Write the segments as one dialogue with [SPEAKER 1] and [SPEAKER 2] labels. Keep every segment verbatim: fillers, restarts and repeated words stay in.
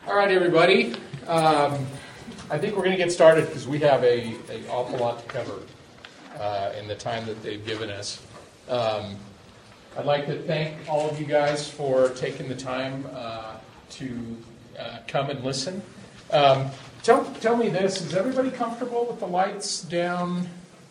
[SPEAKER 1] All right, everybody. Um, I think we're going to get started because we have a, a awful lot to cover uh, in the time that they've given us. Um, I'd like to thank all of you guys for taking the time uh, to uh, come and listen. Um, tell, tell me this, is everybody comfortable with the lights down,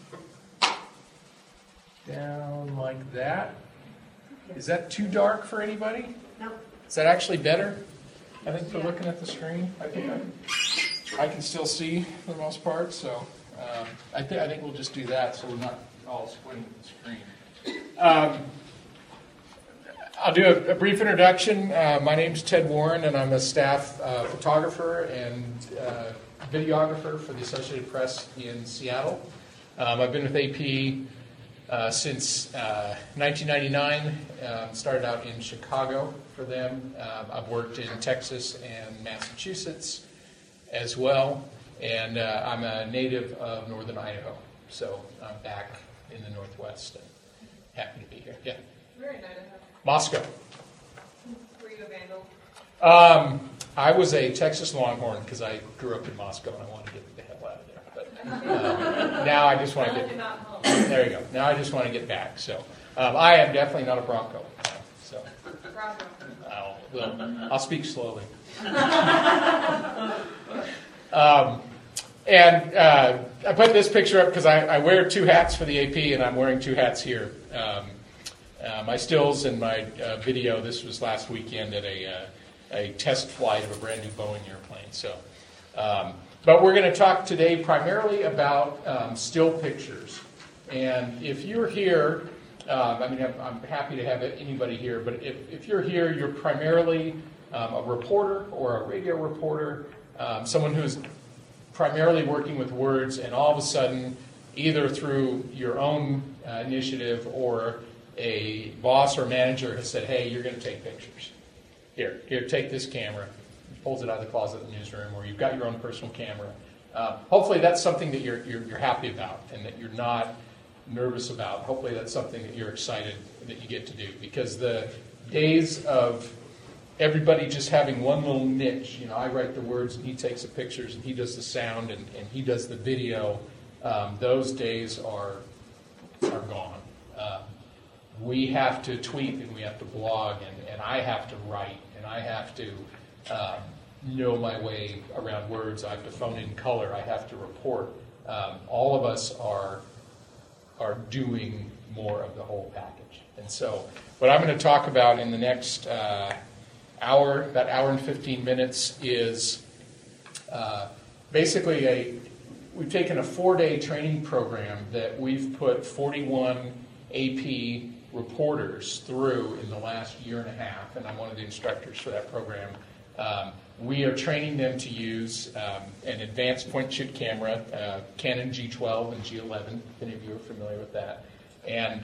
[SPEAKER 1] down like that? Is that too dark for anybody?
[SPEAKER 2] No.
[SPEAKER 1] Is that actually better? I think for looking at the screen, I think I, I can still see for the most part. So um, I think I think we'll just do that, so we're not all squinting at the screen. Um, I'll do a, a brief introduction. Uh, my name's Ted Warren, and I'm a staff uh, photographer and uh, videographer for the Associated Press in Seattle. Um, I've been with A P Uh, since uh, nineteen ninety-nine, uh, started out in Chicago for them. Uh, I've worked in Texas and Massachusetts as well, and uh, I'm a native of northern Idaho, so I'm back in the Northwest and happy to be here. Yeah.
[SPEAKER 2] Where in Idaho?
[SPEAKER 1] Moscow.
[SPEAKER 2] Were you a Vandal?
[SPEAKER 1] Um, I was a Texas Longhorn because I grew up in Moscow and I wanted to get the hell out of there. But um, now I just want to get. There you go. Now I just want to get back. So um, I am definitely not a Bronco. Uh, so
[SPEAKER 2] Bronco.
[SPEAKER 1] I'll, well, I'll speak slowly. um, and uh, I put this picture up because I, I wear two hats for the A P, and I'm wearing two hats here. Um, uh, my stills and my uh, video. This was last weekend at a uh, a test flight of a brand new Boeing airplane. So. Um, But we're going to talk today primarily about um, still pictures. And if you're here, um, I mean, I'm, I'm happy to have anybody here, but if, if you're here, you're primarily um, a reporter or a radio reporter, um, someone who's primarily working with words, and all of a sudden, either through your own uh, initiative or a boss or manager has said, hey, you're going to take pictures. Here, here, take this camera. Pulls it out of the closet in the newsroom, or you've got your own personal camera. Uh, hopefully that's something that you're, you're you're happy about and that you're not nervous about. Hopefully that's something that you're excited that you get to do, because the days of everybody just having one little niche, you know, I write the words and he takes the pictures and he does the sound and, and he does the video, um, those days are are gone. Uh, we have to tweet and we have to blog and, and I have to write and I have to Um, know my way around words. I have to phone in color. I have to report. Um, all of us are are doing more of the whole package. And so what I'm going to talk about in the next uh, hour, about hour and fifteen minutes, is uh, basically a, we've taken a four-day training program that we've put forty-one A P reporters through in the last year and a half, and I'm one of the instructors for that program. Um, we are training them to use um, an advanced point-and-shoot camera, uh, Canon G twelve and G eleven, if any of you are familiar with that. And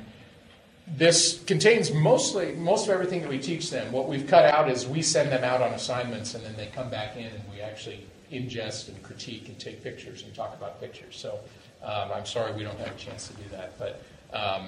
[SPEAKER 1] this contains mostly most of everything that we teach them. What we've cut out is we send them out on assignments, and then they come back in, and we actually ingest and critique and take pictures and talk about pictures. So um, I'm sorry we don't have a chance to do that. But um,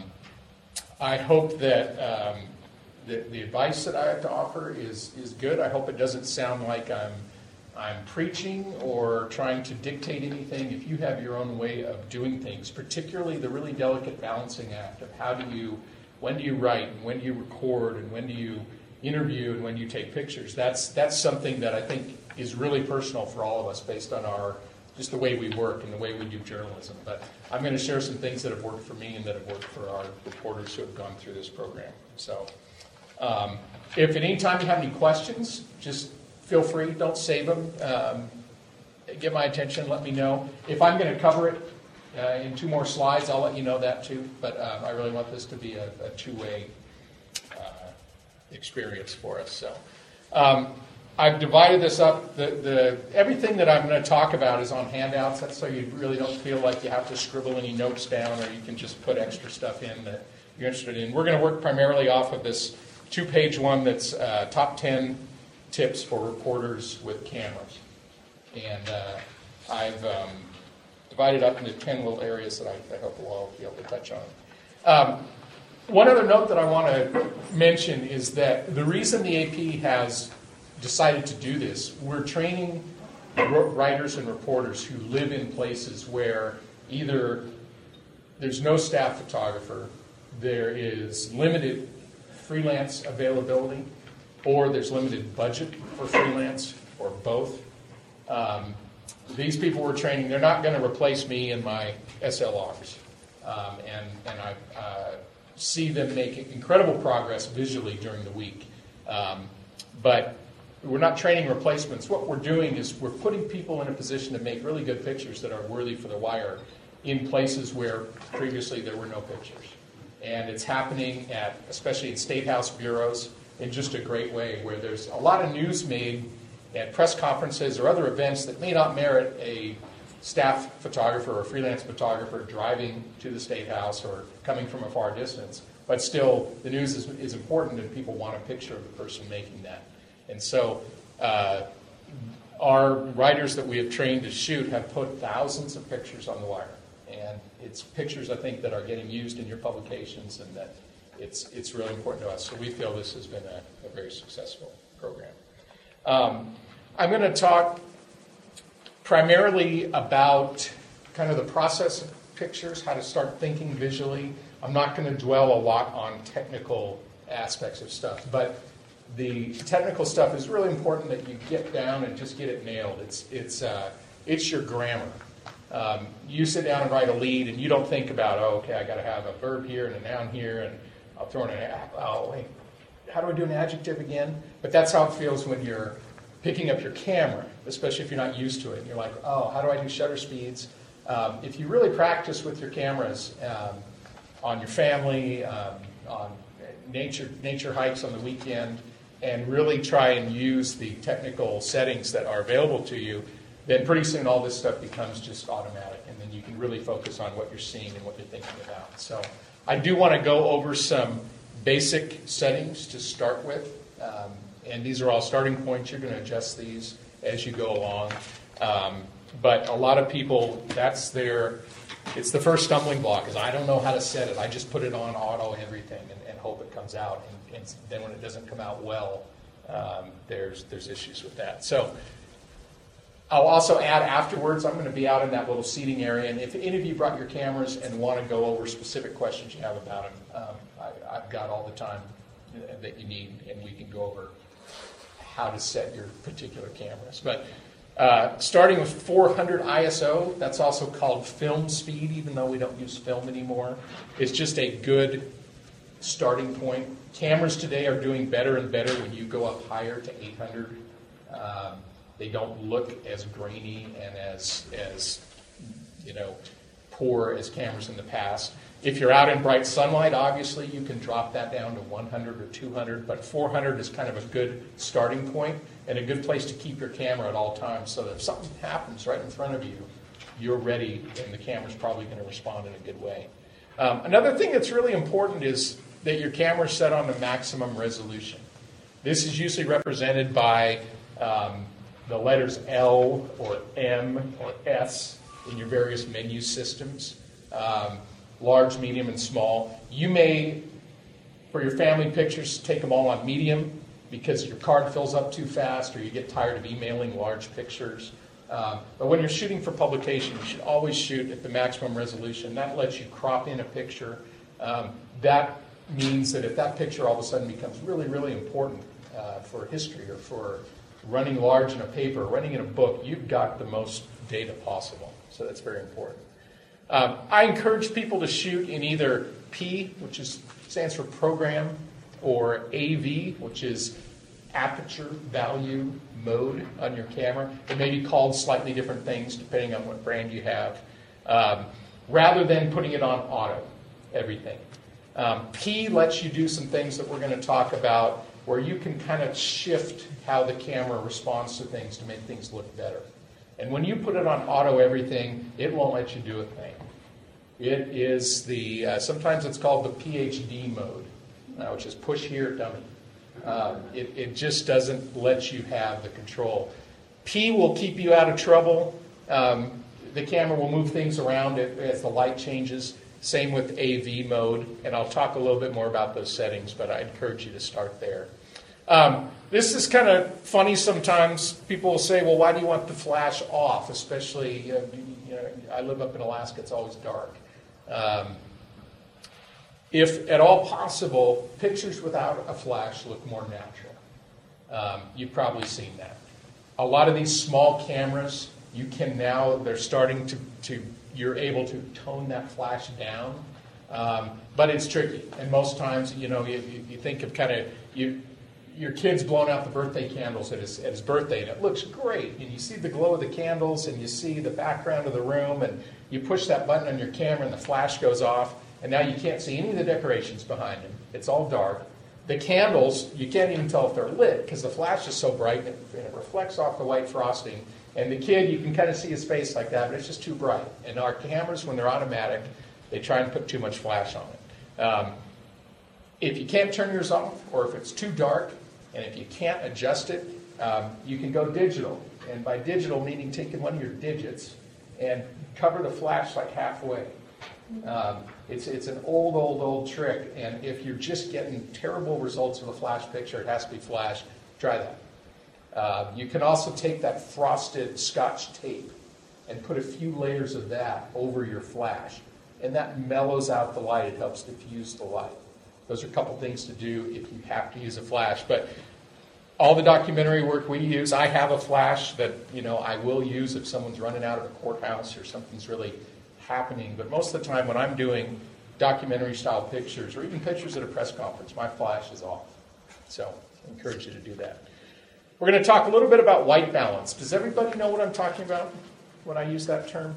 [SPEAKER 1] I hope that... Um, The, the advice that I have to offer is is good. I hope it doesn't sound like I'm I'm preaching or trying to dictate anything. If you have your own way of doing things, particularly the really delicate balancing act of how do you, when do you write, and when do you record, and when do you interview, and when do you take pictures, that's that's something that I think is really personal for all of us based on our just the way we work and the way we do journalism. But I'm going to share some things that have worked for me and that have worked for our reporters who have gone through this program. So. Um, if at any time you have any questions, just feel free. Don't save them. Um, get my attention. Let me know. If I'm going to cover it uh, in two more slides, I'll let you know that too. But um, I really want this to be a, a two-way uh, experience for us. So um, I've divided this up. The, the everything that I'm going to talk about is on handouts. That's so you really don't feel like you have to scribble any notes down, or you can just put extra stuff in that you're interested in. We're going to work primarily off of this two-page one that's uh, top ten tips for reporters with cameras. And uh, I've um, divided up into ten little areas that I, I hope we'll all be able to touch on. Um, one other note that I want to mention is that the reason the A P has decided to do this, we're training writers and reporters who live in places where either there's no staff photographer, there is limited freelance availability, or there's limited budget for freelance, or both. Um, these people we're training, they're not going to replace me in my S L Rs. Um, and, and I uh, see them make incredible progress visually during the week. Um, but we're not training replacements. What we're doing is we're putting people in a position to make really good pictures that are worthy for the wire in places where previously there were no pictures. And it's happening at, especially in State House bureaus, in just a great way, where there's a lot of news made at press conferences or other events that may not merit a staff photographer or freelance photographer driving to the State House or coming from a far distance. But still, the news is, is important, and people want a picture of the person making that. And so uh, our writers that we have trained to shoot have put thousands of pictures on the wire. And it's pictures, I think, that are getting used in your publications, and that it's it's really important to us. So we feel this has been a, a very successful program. Um, I'm going to talk primarily about kind of the process of pictures, how to start thinking visually. I'm not going to dwell a lot on technical aspects of stuff, but the technical stuff is really important that you get down and just get it nailed. It's it's uh, it's your grammar. Um, you sit down and write a lead, and you don't think about, oh, okay, I got to have a verb here and a noun here, and I'll throw in an oh wait, how do I do an adjective again? But that's how it feels when you're picking up your camera, especially if you're not used to it. And you're like, oh, how do I do shutter speeds? Um, if you really practice with your cameras um, on your family, um, on nature nature hikes on the weekend, and really try and use the technical settings that are available to you, then pretty soon all this stuff becomes just automatic, and then you can really focus on what you're seeing and what you're thinking about. So I do want to go over some basic settings to start with, um, and these are all starting points. You're going to adjust these as you go along. Um, but a lot of people, that's their, it's the first stumbling block, is I don't know how to set it. I just put it on auto everything and, and hope it comes out. And, and then when it doesn't come out well, um, there's there's issues with that. So I'll also add afterwards, I'm going to be out in that little seating area, and if any of you brought your cameras and want to go over specific questions you have about them, um, I, I've got all the time that you need, and we can go over how to set your particular cameras. But uh, starting with four hundred I S O, that's also called film speed, even though we don't use film anymore. It's just a good starting point. Cameras today are doing better and better when you go up higher to eight hundred. Um, They don't look as grainy and as, as you know, poor as cameras in the past. If you're out in bright sunlight, obviously, you can drop that down to one hundred or two hundred, but four hundred is kind of a good starting point and a good place to keep your camera at all times, so that if something happens right in front of you, you're ready, and the camera's probably going to respond in a good way. Um, another thing that's really important is that your camera's set on the maximum resolution. This is usually represented by um, the letters L or M or S in your various menu systems, um, large, medium, and small. You may, for your family pictures, take them all on medium because your card fills up too fast, or you get tired of emailing large pictures. Um, but when you're shooting for publication, you should always shoot at the maximum resolution. That lets you crop in a picture. Um, that means that if that picture all of a sudden becomes really, really important uh, for history or for running large in a paper, running in a book, you've got the most data possible. So that's very important. Um, I encourage people to shoot in either P, which is stands for program, or A V, which is aperture value mode on your camera. It may be called slightly different things depending on what brand you have, um, rather than putting it on auto, everything. Um, P lets you do some things that we're going to talk about where you can kind of shift how the camera responds to things to make things look better. And when you put it on auto everything, it won't let you do a thing. It is the, uh, sometimes it's called the P H D mode, uh, which is push here, dummy. Uh, it, it just doesn't let you have the control. P will keep you out of trouble. Um, the camera will move things around as the light changes. Same with A V mode, and I'll talk a little bit more about those settings, but I encourage you to start there. Um, this is kind of funny sometimes. People will say, well, why do you want the flash off? Especially, uh, you know, I live up in Alaska, it's always dark. Um, if at all possible, pictures without a flash look more natural. Um, you've probably seen that. A lot of these small cameras, you can now, they're starting to, to you're able to tone that flash down. Um, but it's tricky. And most times, you know, you, you, you think of kind of, you, your kid's blowing out the birthday candles at his, at his birthday, and it looks great. And you see the glow of the candles, and you see the background of the room, and you push that button on your camera, and the flash goes off, and now you can't see any of the decorations behind him. It's all dark. The candles, you can't even tell if they're lit, because the flash is so bright, and it, and it reflects off the white frosting. And the kid, you can kind of see his face like that, but it's just too bright. And our cameras, when they're automatic, they try and put too much flash on it. Um, if you can't turn yours off, or if it's too dark, and if you can't adjust it, um, you can go digital. And by digital, meaning taking one of your digits and cover the flash like halfway. Um, it's, it's an old, old, old trick. And if you're just getting terrible results of a flash picture, it has to be flash, try that. Uh, you can also take that frosted Scotch tape and put a few layers of that over your flash. And that mellows out the light. It helps diffuse the light. Those are a couple things to do if you have to use a flash. But all the documentary work we use, I have a flash that, you know, I will use if someone's running out of a courthouse or something's really happening. But most of the time when I'm doing documentary-style pictures or even pictures at a press conference, my flash is off. So I encourage you to do that. We're going to talk a little bit about white balance. Does everybody know what I'm talking about when I use that term?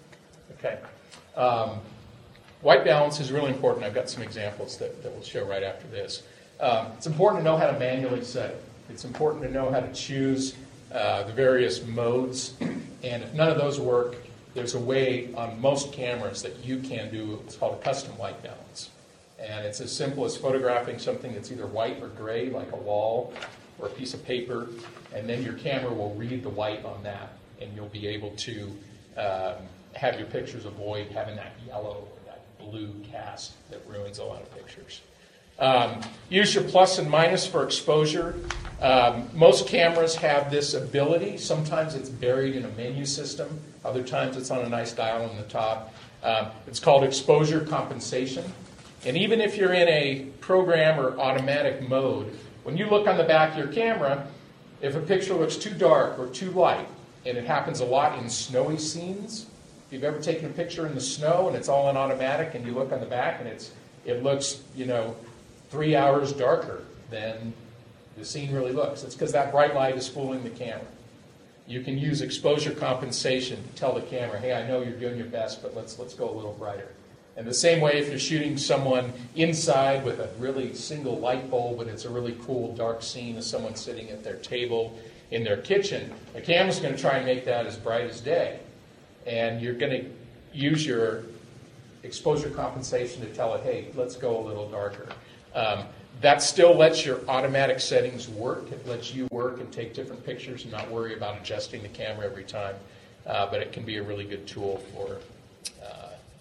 [SPEAKER 1] Okay. Um, white balance is really important. I've got some examples that, that we'll show right after this. Um, it's important to know how to manually set it. It's important to know how to choose uh, the various modes. And if none of those work, there's a way on most cameras that you can do what's called a custom white balance. And it's as simple as photographing something that's either white or gray, like a wall or a piece of paper, and then your camera will read the white on that, and you'll be able to um, have your pictures avoid having that yellow or that blue cast that ruins a lot of pictures. Um, use your plus and minus for exposure. Um, most cameras have this ability. Sometimes it's buried in a menu system. Other times it's on a nice dial on the top. Um, it's called exposure compensation. And even if you're in a program or automatic mode, when you look on the back of your camera, if a picture looks too dark or too light, and it happens a lot in snowy scenes, if you've ever taken a picture in the snow and it's all in automatic and you look on the back and it's it looks, you know, three hours darker than the scene really looks. It's because that bright light is fooling the camera. You can use exposure compensation to tell the camera, hey, I know you're doing your best, but let's let's go a little brighter. And the same way if you're shooting someone inside with a really single light bulb and it's a really cool dark scene of someone sitting at their table in their kitchen, the camera's going to try and make that as bright as day. And you're going to use your exposure compensation to tell it, hey, let's go a little darker. Um, that still lets your automatic settings work. It lets you work and take different pictures and not worry about adjusting the camera every time. Uh, but it can be a really good tool for uh,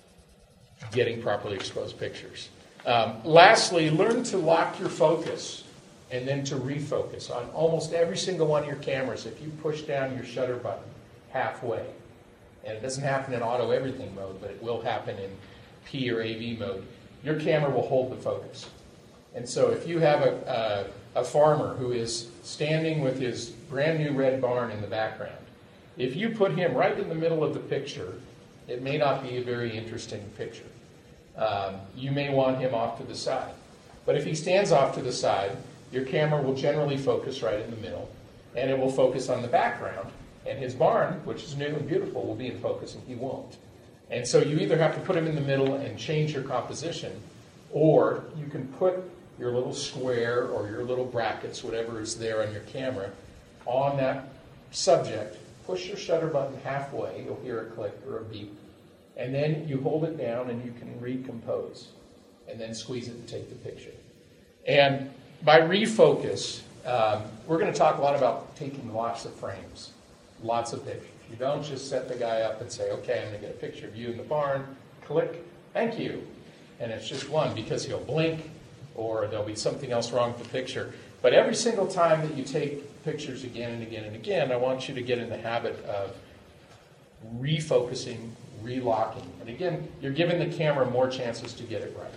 [SPEAKER 1] getting properly exposed pictures. Um, lastly, learn to lock your focus and then to refocus. On almost every single one of your cameras, if you push down your shutter button halfway, and it doesn't happen in auto everything mode, but it will happen in P or A V mode, your camera will hold the focus. And so if you have a, a, a farmer who is standing with his brand new red barn in the background, if you put him right in the middle of the picture, it may not be a very interesting picture. Um, you may want him off to the side. But if he stands off to the side, your camera will generally focus right in the middle, and it will focus on the background, and his barn, which is new and beautiful, will be in focus, and he won't. And so you either have to put him in the middle and change your composition, or you can put your little square or your little brackets, whatever is there on your camera, on that subject. Push your shutter button halfway, you'll hear a click or a beep, and then you hold it down and you can recompose, and then squeeze it and take the picture. And by refocus, um, we're going to talk a lot about taking lots of frames, lots of pictures. You don't just set the guy up and say, okay, I'm going to get a picture of you in the barn, click, thank you. And it's just one, because he'll blink or there'll be something else wrong with the picture. But every single time that you take pictures again and again and again, I want you to get in the habit of refocusing, relocking. And again, you're giving the camera more chances to get it right.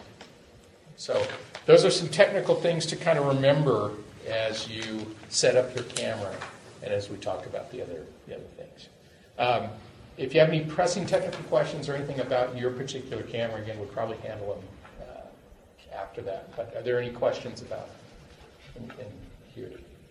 [SPEAKER 1] So those are some technical things to kind of remember as you set up your camera and as we talk about the other, the other things. Um, if you have any pressing technical questions or anything about your particular camera, again, we'll probably handle them uh, after that. But are there any questions about anything here?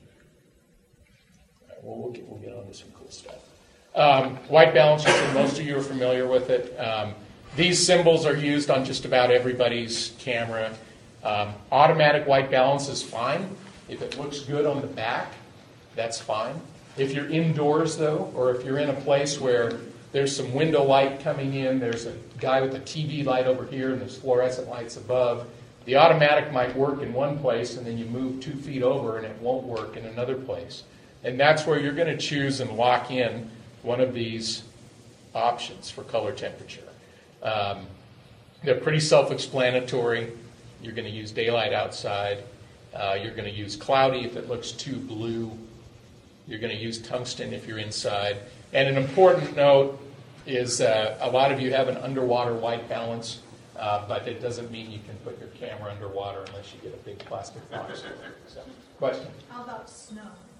[SPEAKER 1] All right, well, we'll get, we'll get on to some cool stuff. Um, white balance, most of you are familiar with it. Um, these symbols are used on just about everybody's camera. Um, automatic white balance is fine. If it looks good on the back, that's fine. If you're indoors, though, or if you're in a place where there's some window light coming in, there's a guy with a T V light over here, and there's fluorescent lights above, the automatic might work in one place, and then you move two feet over, and it won't work in another place. And that's where you're going to choose and lock in one of these options for color temperature. Um, they're pretty self-explanatory. You're going to use daylight outside. Uh, you're going to use cloudy if it looks too blue. You're going to use tungsten if you're inside. And an important note is uh, a lot of you have an underwater white balance, uh, but it doesn't mean you can put your camera underwater unless you get a big plastic box. So, question?
[SPEAKER 3] How about snow?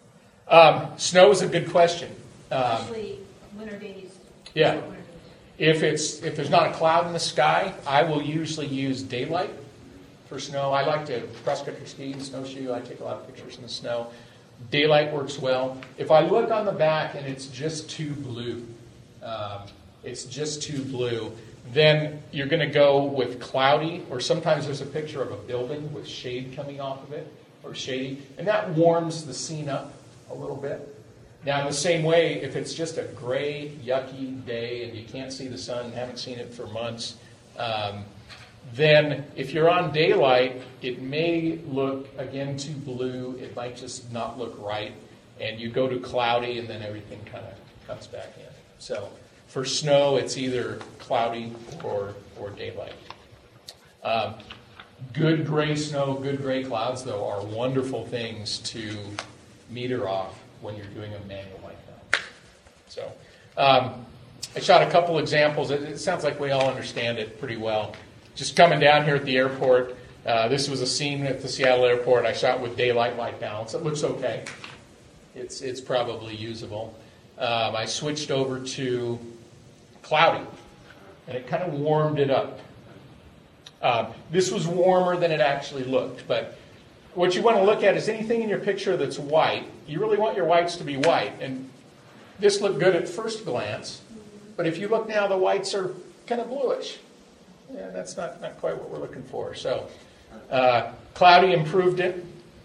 [SPEAKER 1] Um, snow is a good question. Um,
[SPEAKER 3] Especially winter days.
[SPEAKER 1] yeah.
[SPEAKER 3] Winter days.
[SPEAKER 1] If it's if there's not a cloud in the sky, I will usually use daylight for snow. I like to cross-country ski and snowshoe. I take a lot of pictures in the snow. Daylight works well. If I look on the back and it's just too blue, um, it's just too blue, then you're going to go with cloudy, or sometimes there's a picture of a building with shade coming off of it, or shady, and that warms the scene up a little bit. Now, in the same way, if it's just a gray, yucky day and you can't see the sun, haven't seen it for months, um, then if you're on daylight, it may look, again, too blue. It might just not look right. And you go to cloudy, and then everything kind of comes back in. So for snow, it's either cloudy or, or daylight. Um, good gray snow, good gray clouds, though, are wonderful things to meter off when you're doing a manual white balance. So um, I shot a couple examples. It, it sounds like we all understand it pretty well. Just coming down here at the airport, uh, this was a scene at the Seattle airport I shot with daylight white balance. It looks okay. It's it's probably usable. Um, I switched over to cloudy, and it kind of warmed it up. Um, this was warmer than it actually looked, but what you want to look at is anything in your picture that's white. You really want your whites to be white, and this looked good at first glance, but if you look now, the whites are kind of bluish. Yeah, that's not, not quite what we're looking for. So, uh, cloudy improved it.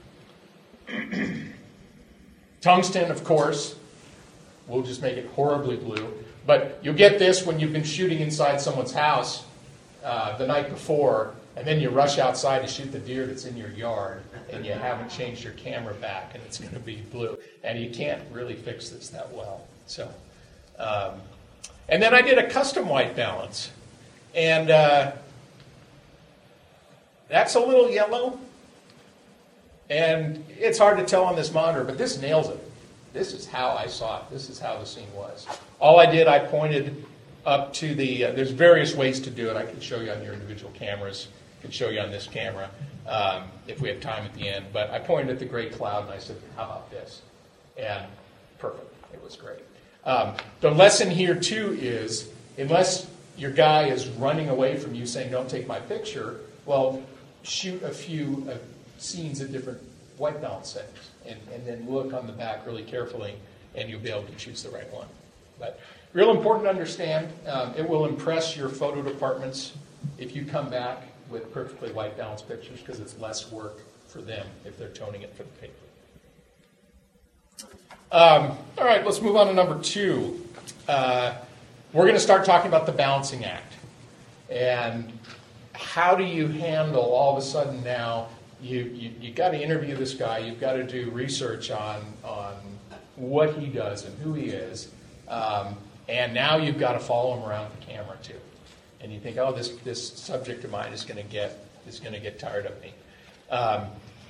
[SPEAKER 1] Tungsten, of course, we'll just make it horribly blue. But you'll get this when you've been shooting inside someone's house uh, the night before, and then you rush outside to shoot the deer that's in your yard, and you haven't changed your camera back, and it's going to be blue. And you can't really fix this that well. So, um, and then I did a custom white balance. And uh, that's a little yellow. And it's hard to tell on this monitor, but this nails it. This is how I saw it. This is how the scene was. All I did, I pointed up to the, uh, there's various ways to do it. I can show you on your individual cameras. I can show you on this camera um, if we have time at the end. But I pointed at the gray cloud and I said, how about this? And perfect. It was great. Um, the lesson here, too, is unless your guy is running away from you saying, don't take my picture, well, shoot a few uh, scenes at different white balance settings and, and then look on the back really carefully and you'll be able to choose the right one. But real important to understand, um, it will impress your photo departments if you come back with perfectly white balance pictures because it's less work for them if they're toning it for the paper. Um, all right, let's move on to number two. Uh, We're going to start talking about the balancing act. And how do you handle all of a sudden now, you, you, you got to interview this guy, you've got to do research on, on what he does and who he is, um, and now you've got to follow him around the camera too. And you think, oh, this, this subject of mine is going to get is going to get tired of me. Um,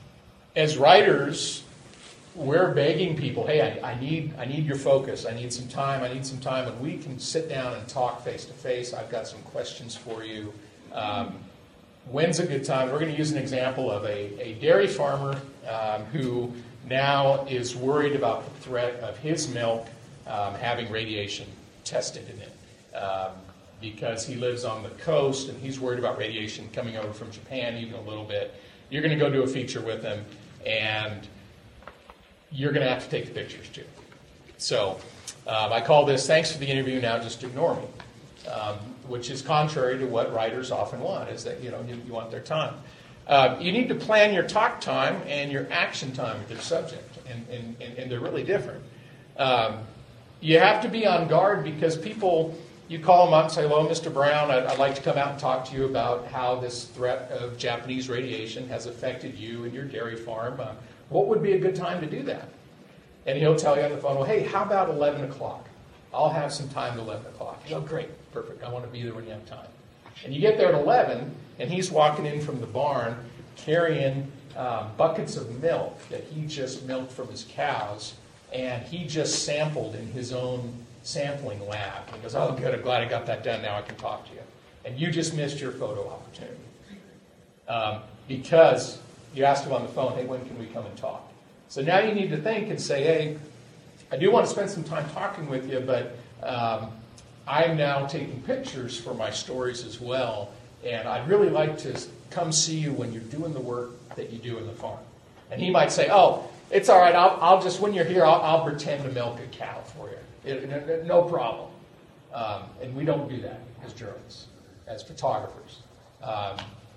[SPEAKER 1] as writers, we're begging people, hey, I, I need I need your focus. I need some time. I need some time. And we can sit down and talk face to face. I've got some questions for you. Um, when's a good time? We're going to use an example of a, a dairy farmer um, who now is worried about the threat of his milk um, having radiation tested in it. Um, because he lives on the coast and he's worried about radiation coming over from Japan even a little bit. You're going to go do a feature with him, and you're going to have to take the pictures too. So um, I call this, thanks for the interview, now just ignore me, um, which is contrary to what writers often want, is that you know you, you want their time. Uh, you need to plan your talk time and your action time with your subject, and, and, and, and they're really different. Um, you have to be on guard because people... You call them up and say, hello, Mister Brown, I'd, I'd like to come out and talk to you about how this threat of Japanese radiation has affected you and your dairy farm. Uh, what would be a good time to do that? And he'll tell you on the phone, well, hey, how about eleven o'clock? I'll have some time at eleven o'clock. Oh, great, perfect. I want to be there when you have time. And you get there at eleven, and he's walking in from the barn carrying um, buckets of milk that he just milked from his cows, and he just sampled in his own sampling lab. He goes, oh, good, I'm glad I got that done. Now I can talk to you. And you just missed your photo opportunity. Um, because you asked him on the phone, hey, when can we come and talk? So now you need to think and say, hey, I do want to spend some time talking with you, but um, I'm now taking pictures for my stories as well, and I'd really like to come see you when you're doing the work that you do in the farm. And he might say, oh, it's all right, I'll, I'll just, when you're here, I'll, I'll pretend to milk a cow for you. It, no problem. Um, and we don't do that as journalists, as photographers. Um,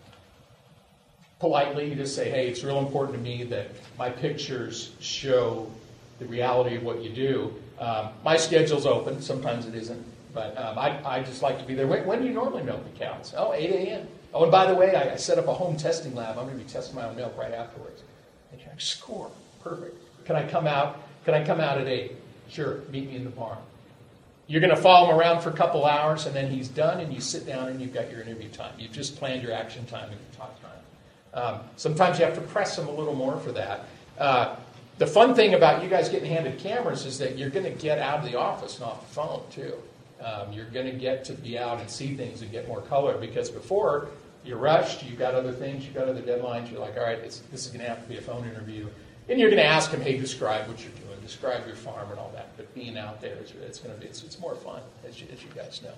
[SPEAKER 1] politely, you just say, hey, it's real important to me that my pictures show the reality of what you do. Um, my schedule's open. Sometimes it isn't. But um, I, I just like to be there. When, when do you normally milk the cows? Oh, eight a.m. Oh, and by the way, I, I set up a home testing lab. I'm going to be testing my own milk right afterwards. And you're like, score. Perfect. Can I come out? Can I come out at eight? Sure, meet me in the barn. You're going to follow him around for a couple hours, and then he's done, and you sit down, and you've got your interview time. You've just planned your action time and your talk time. Um, sometimes you have to press him a little more for that. Uh, the fun thing about you guys getting handed cameras is that you're going to get out of the office and off the phone, too. Um, you're going to get to be out and see things and get more color, because before, you're rushed, you've got other things, you've got other deadlines, you're like, all right, it's, this is going to have to be a phone interview. And you're going to ask him, hey, describe what you're doing, describe your farm and all that. But being out there, it's, it's going to be, it's, it's more fun, as you, as you guys know.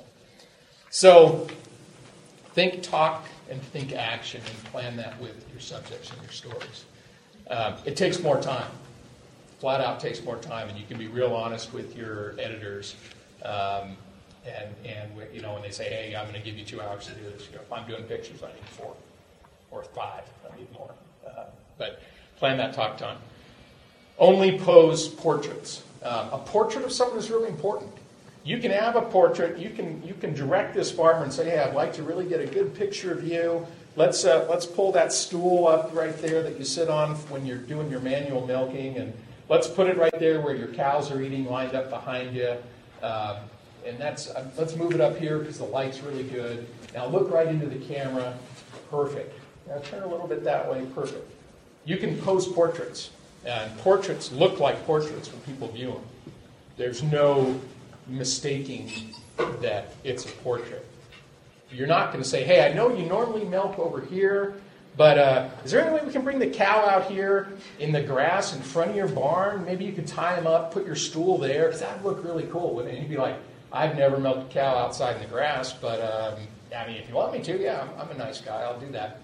[SPEAKER 1] So think talk and think action, and plan that with your subjects and your stories. Um, it takes more time. Flat out takes more time, and you can be real honest with your editors. Um, and, and you know, when they say, hey, I'm going to give you two hours to do this, you know, if I'm doing pictures, I need four or five. I need more. Uh, but plan that talk time. Only pose portraits. Um, a portrait of someone is really important. You can have a portrait. You can you can direct this farmer and say, "Hey, I'd like to really get a good picture of you. Let's uh, let's pull that stool up right there that you sit on when you're doing your manual milking, and let's put it right there where your cows are eating, lined up behind you. Um, and that's uh, let's move it up here because the light's really good. Now look right into the camera. Perfect. Now turn a little bit that way. Perfect. You can pose portraits, and portraits look like portraits when people view them. There's no mistaking that it's a portrait. You're not going to say, hey, I know you normally milk over here, but uh, is there any way we can bring the cow out here in the grass in front of your barn? Maybe you could tie him up, put your stool there, because that would look really cool. And you'd be like, I've never milked a cow outside in the grass, but um, I mean, if you want me to, yeah, I'm, I'm a nice guy, I'll do that.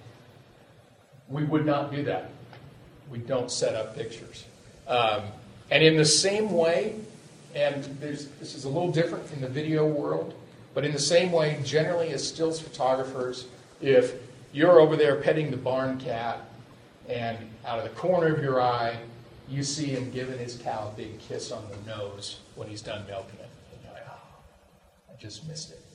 [SPEAKER 1] We would not do that. We don't set up pictures. Um, and in the same way, and there's, this is a little different in the video world, but in the same way, generally as stills photographers, if you're over there petting the barn cat and out of the corner of your eye, you see him giving his cow a big kiss on the nose when he's done milking it. And you're like, oh, I just missed it.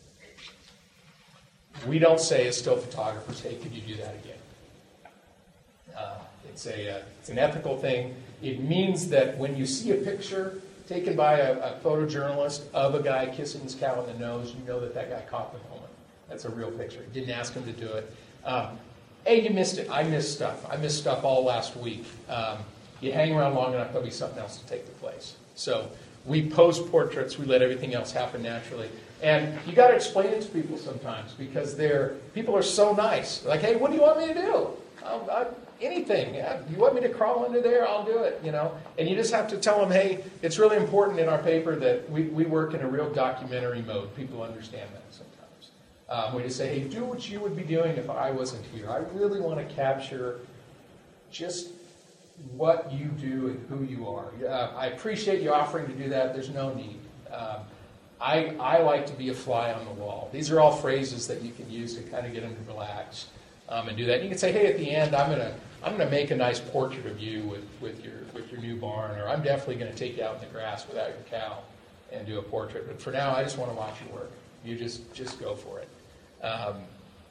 [SPEAKER 1] We don't say as still photographers, hey, could you do that again? Uh, it's, a, uh, it's an ethical thing. It means that when you see a picture taken by a, a photojournalist of a guy kissing his cow on the nose, you know that that guy caught the moment. That's a real picture. He didn't ask him to do it. Um, hey, you missed it. I missed stuff. I missed stuff all last week. Um, you hang around long enough, there'll be something else to take the place. So we post portraits. We let everything else happen naturally. And you got to explain it to people sometimes because they're people are so nice. Like, hey, what do you want me to do? I'll, I'll, anything. Yeah, you want me to crawl under there? I'll do it. You know. And you just have to tell them, hey, it's really important in our paper that we, we work in a real documentary mode. People understand that sometimes. Um, we just say, hey, do what you would be doing if I wasn't here. I really want to capture just what you do and who you are. Uh, I appreciate you offering to do that. There's no need. Um, I, I like to be a fly on the wall. These are all phrases that you can use to kind of get them to relax um, and do that. You can say, hey, at the end, I'm gonna I'm gonna make a nice portrait of you with, with your with your new barn, or I'm definitely gonna take you out in the grass without your cow and do a portrait. But for now, I just want to watch your work. You just just go for it. Um,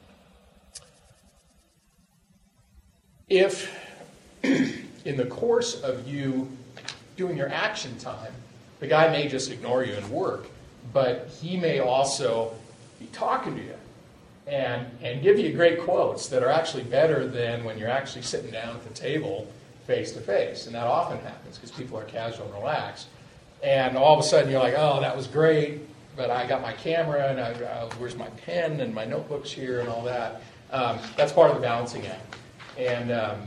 [SPEAKER 1] if in the course of you doing your action time, the guy may just ignore you and work, but he may also be talking to you and and give you great quotes that are actually better than when you're actually sitting down at the table face to face. And that often happens because people are casual and relaxed. And all of a sudden you're like, oh, that was great, but I got my camera and I, uh, where's my pen and my notebooks here and all that. Um, that's part of the balancing act. And um,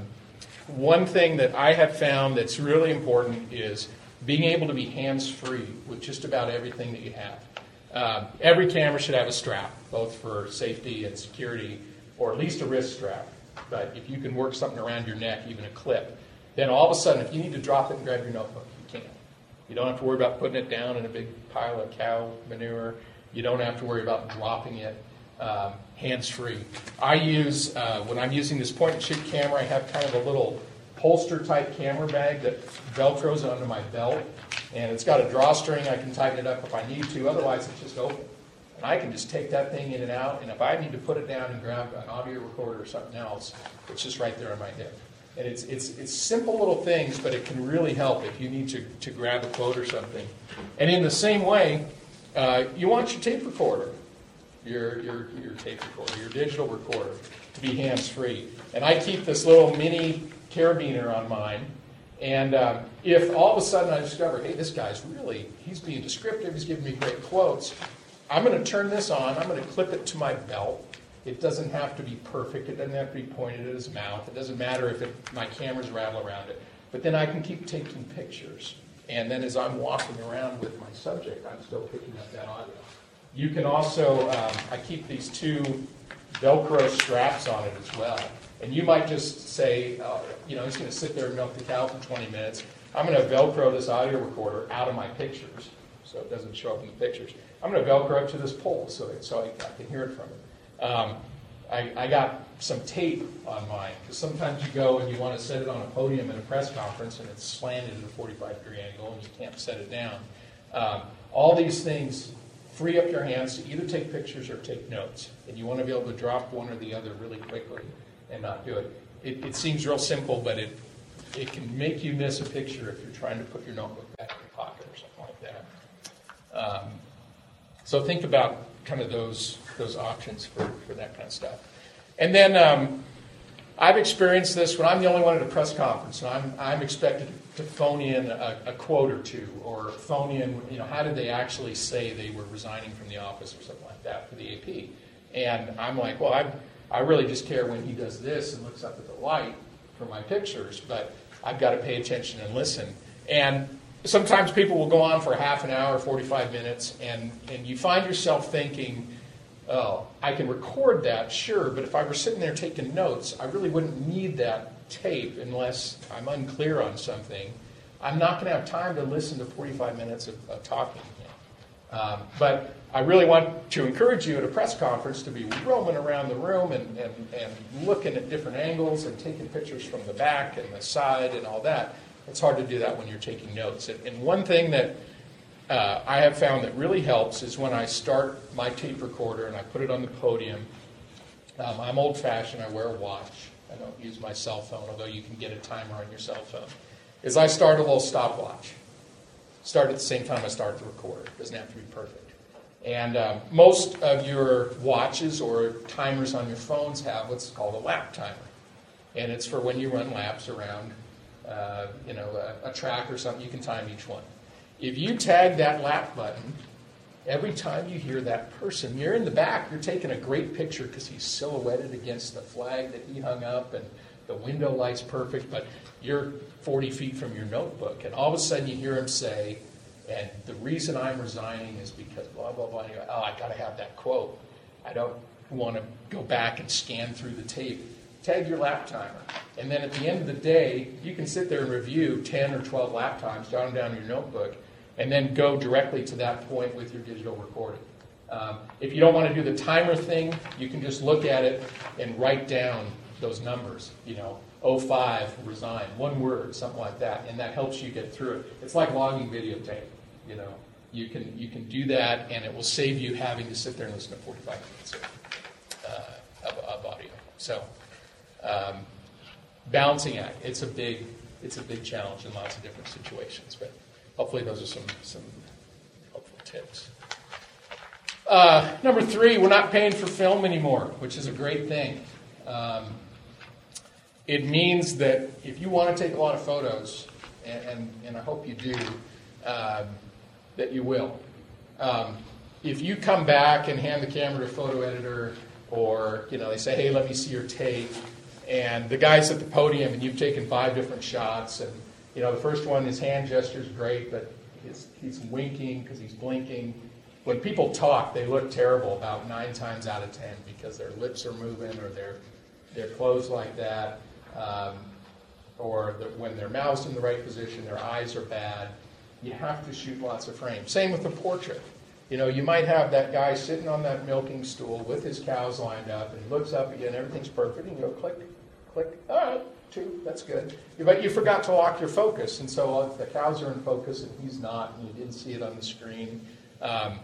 [SPEAKER 1] one thing that I have found that's really important is being able to be hands-free with just about everything that you have. Um, every camera should have a strap, both for safety and security, or at least a wrist strap. But if you can work something around your neck, even a clip, then all of a sudden, if you need to drop it and grab your notebook, you can. You don't have to worry about putting it down in a big pile of cow manure. You don't have to worry about dropping it. Um, hands-free. I use, uh, when I'm using this point-and-shoot camera, I have kind of a little holster-type camera bag that Velcros onto my belt, and it's got a drawstring. I can tighten it up if I need to. Otherwise, it's just open. And I can just take that thing in and out, and if I need to put it down and grab an audio recorder or something else, it's just right there on my hip. And it's it's it's simple little things, but it can really help if you need to, to grab a quote or something. And in the same way, uh, you want your tape recorder, your, your, your tape recorder, your digital recorder, to be hands-free. And I keep this little mini carabiner on mine, and um, if all of a sudden I discover, hey, this guy's really, he's being descriptive, he's giving me great quotes, I'm going to turn this on, I'm going to clip it to my belt. It doesn't have to be perfect, it doesn't have to be pointed at his mouth, it doesn't matter if it, my cameras rattle around it, but then I can keep taking pictures. And then as I'm walking around with my subject, I'm still picking up that audio. You can also, um, I keep these two Velcro straps on it as well. And you might just say, uh, you know, he's going to sit there and milk the cow for twenty minutes. I'm going to Velcro this audio recorder out of my pictures so it doesn't show up in the pictures. I'm going to Velcro it to this pole so, it, so I, I can hear it from it. Um, I, I got some tape on mine because sometimes you go and you want to set it on a podium in a press conference and it's slanted at a forty-five degree angle and you can't set it down. Um, all these things free up your hands to either take pictures or take notes. And you want to be able to drop one or the other really quickly and not do it. It, it seems real simple, but it it can make you miss a picture if you're trying to put your notebook back in your pocket or something like that. Um, so think about kind of those those options for, for that kind of stuff. And then um, I've experienced this when I'm the only one at a press conference, and I'm I'm expected to phone in a, a quote or two, or phone in, you know, how did they actually say they were resigning from the office or something like that for the A P. And I'm like, well, I'm I really just care when he does this and looks up at the light for my pictures, but I've got to pay attention and listen. And sometimes people will go on for half an hour, forty-five minutes, and, and you find yourself thinking, oh, I can record that, sure, but if I were sitting there taking notes, I really wouldn't need that tape unless I'm unclear on something. I'm not going to have time to listen to forty-five minutes of, of talking. Um, but I really want to encourage you at a press conference to be roaming around the room and, and, and looking at different angles and taking pictures from the back and the side and all that. It's hard to do that when you're taking notes. And, and one thing that uh, I have found that really helps is when I start my tape recorder and I put it on the podium. Um, I'm old-fashioned. I wear a watch. I don't use my cell phone, although you can get a timer on your cell phone. Is I start a little stopwatch. Start at the same time I start the recorder. It doesn't have to be perfect. And um, most of your watches or timers on your phones have what's called a lap timer. And it's for when you run laps around uh, you know, a, a track or something, you can time each one. If you tag that lap button, every time you hear that person, you're in the back, you're taking a great picture because he's silhouetted against the flag that he hung up and the window light's perfect, but you're forty feet from your notebook, and all of a sudden you hear him say, and the reason I'm resigning is because blah, blah, blah. And you go, oh, I got to have that quote. I don't want to go back and scan through the tape. Tag your lap timer. And then at the end of the day, you can sit there and review ten or twelve lap times, jot them down in your notebook, and then go directly to that point with your digital recording. Um, if you don't want to do the timer thing, you can just look at it and write down those numbers, you know, oh five, resign, one word, something like that, and that helps you get through it. It's like logging videotape, you know. You can you can do that, and it will save you having to sit there and listen to forty-five minutes uh, of, of audio. So, um, balancing act, it's a big it's a big challenge in lots of different situations, but hopefully those are some, some helpful tips. Uh, number three, we're not paying for film anymore, which is a great thing. Um, it means that if you want to take a lot of photos, and, and, and I hope you do, um, that you will. Um, if you come back and hand the camera to a photo editor, or you know they say, hey, let me see your take, and the guy's at the podium and you've taken five different shots, and you know the first one, his hand gesture's great, but he's, he's winking because he's blinking. When people talk, they look terrible about nine times out of ten because their lips are moving, or they're they're closed like that, um, or the, when their mouth's in the right position, their eyes are bad. You have to shoot lots of frames. Same with the portrait. You know, you might have that guy sitting on that milking stool with his cows lined up, and he looks up again, everything's perfect, and you go click, click, all right, two, that's good. But you forgot to lock your focus, and so if the cows are in focus and he's not, and you didn't see it on the screen, um,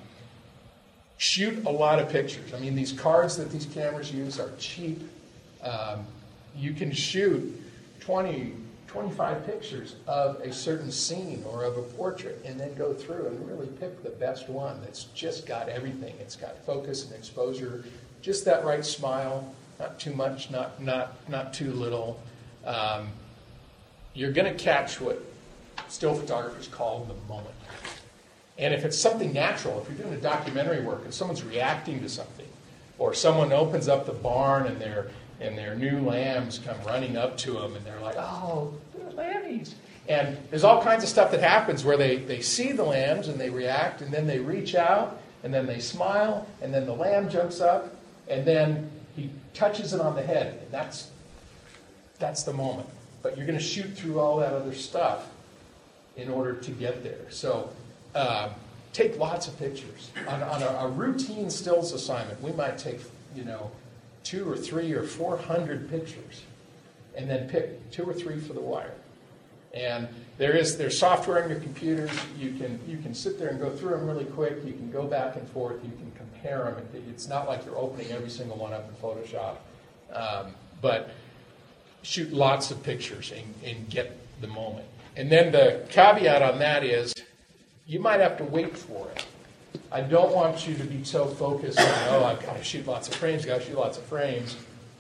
[SPEAKER 1] shoot a lot of pictures. I mean, these cards that these cameras use are cheap. Um, you can shoot twenty, twenty-five pictures of a certain scene or of a portrait, and then go through and really pick the best one that's just got everything. It's got focus and exposure, just that right smile, not too much, not not not too little. Um, you're going to catch what still photographers call the moment. And if it's something natural, if you're doing a documentary work and someone's reacting to something, or someone opens up the barn and their and their new lambs come running up to them, and they're like, oh, they're lambs. And there's all kinds of stuff that happens where they, they see the lambs and they react, and then they reach out, and then they smile, and then the lamb jumps up, and then he touches it on the head. And that's, that's the moment. But you're going to shoot through all that other stuff in order to get there. So uh, take lots of pictures. On, on a, a routine stills assignment, we might take, you know, two or three or four hundred pictures, and then pick two or three for the wire. And there is there's software on your computers. You can you can sit there and go through them really quick. You can go back and forth. You can compare them. It, it's not like you're opening every single one up in Photoshop. Um, but shoot lots of pictures and, and get the moment. And then the caveat on that is you might have to wait for it. I don't want you to be so focused on, oh, I've got to shoot lots of frames, got to shoot lots of frames,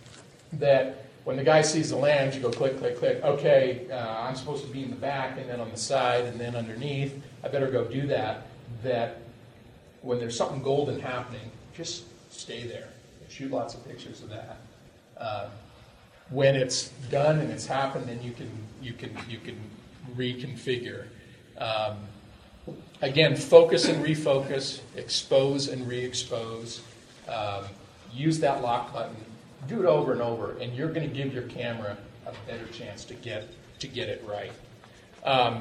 [SPEAKER 1] that when the guy sees the lambs, you go click, click, click. Okay, uh, I'm supposed to be in the back, and then on the side, and then underneath. I better go do that. That when there's something golden happening, just stay there and shoot lots of pictures of that. Uh, when it's done and it's happened, then you can you can you can reconfigure. Um, Again, focus and refocus, expose and re-expose. Um, use that lock button. Do it over and over, and you're going to give your camera a better chance to get to get it right. Um,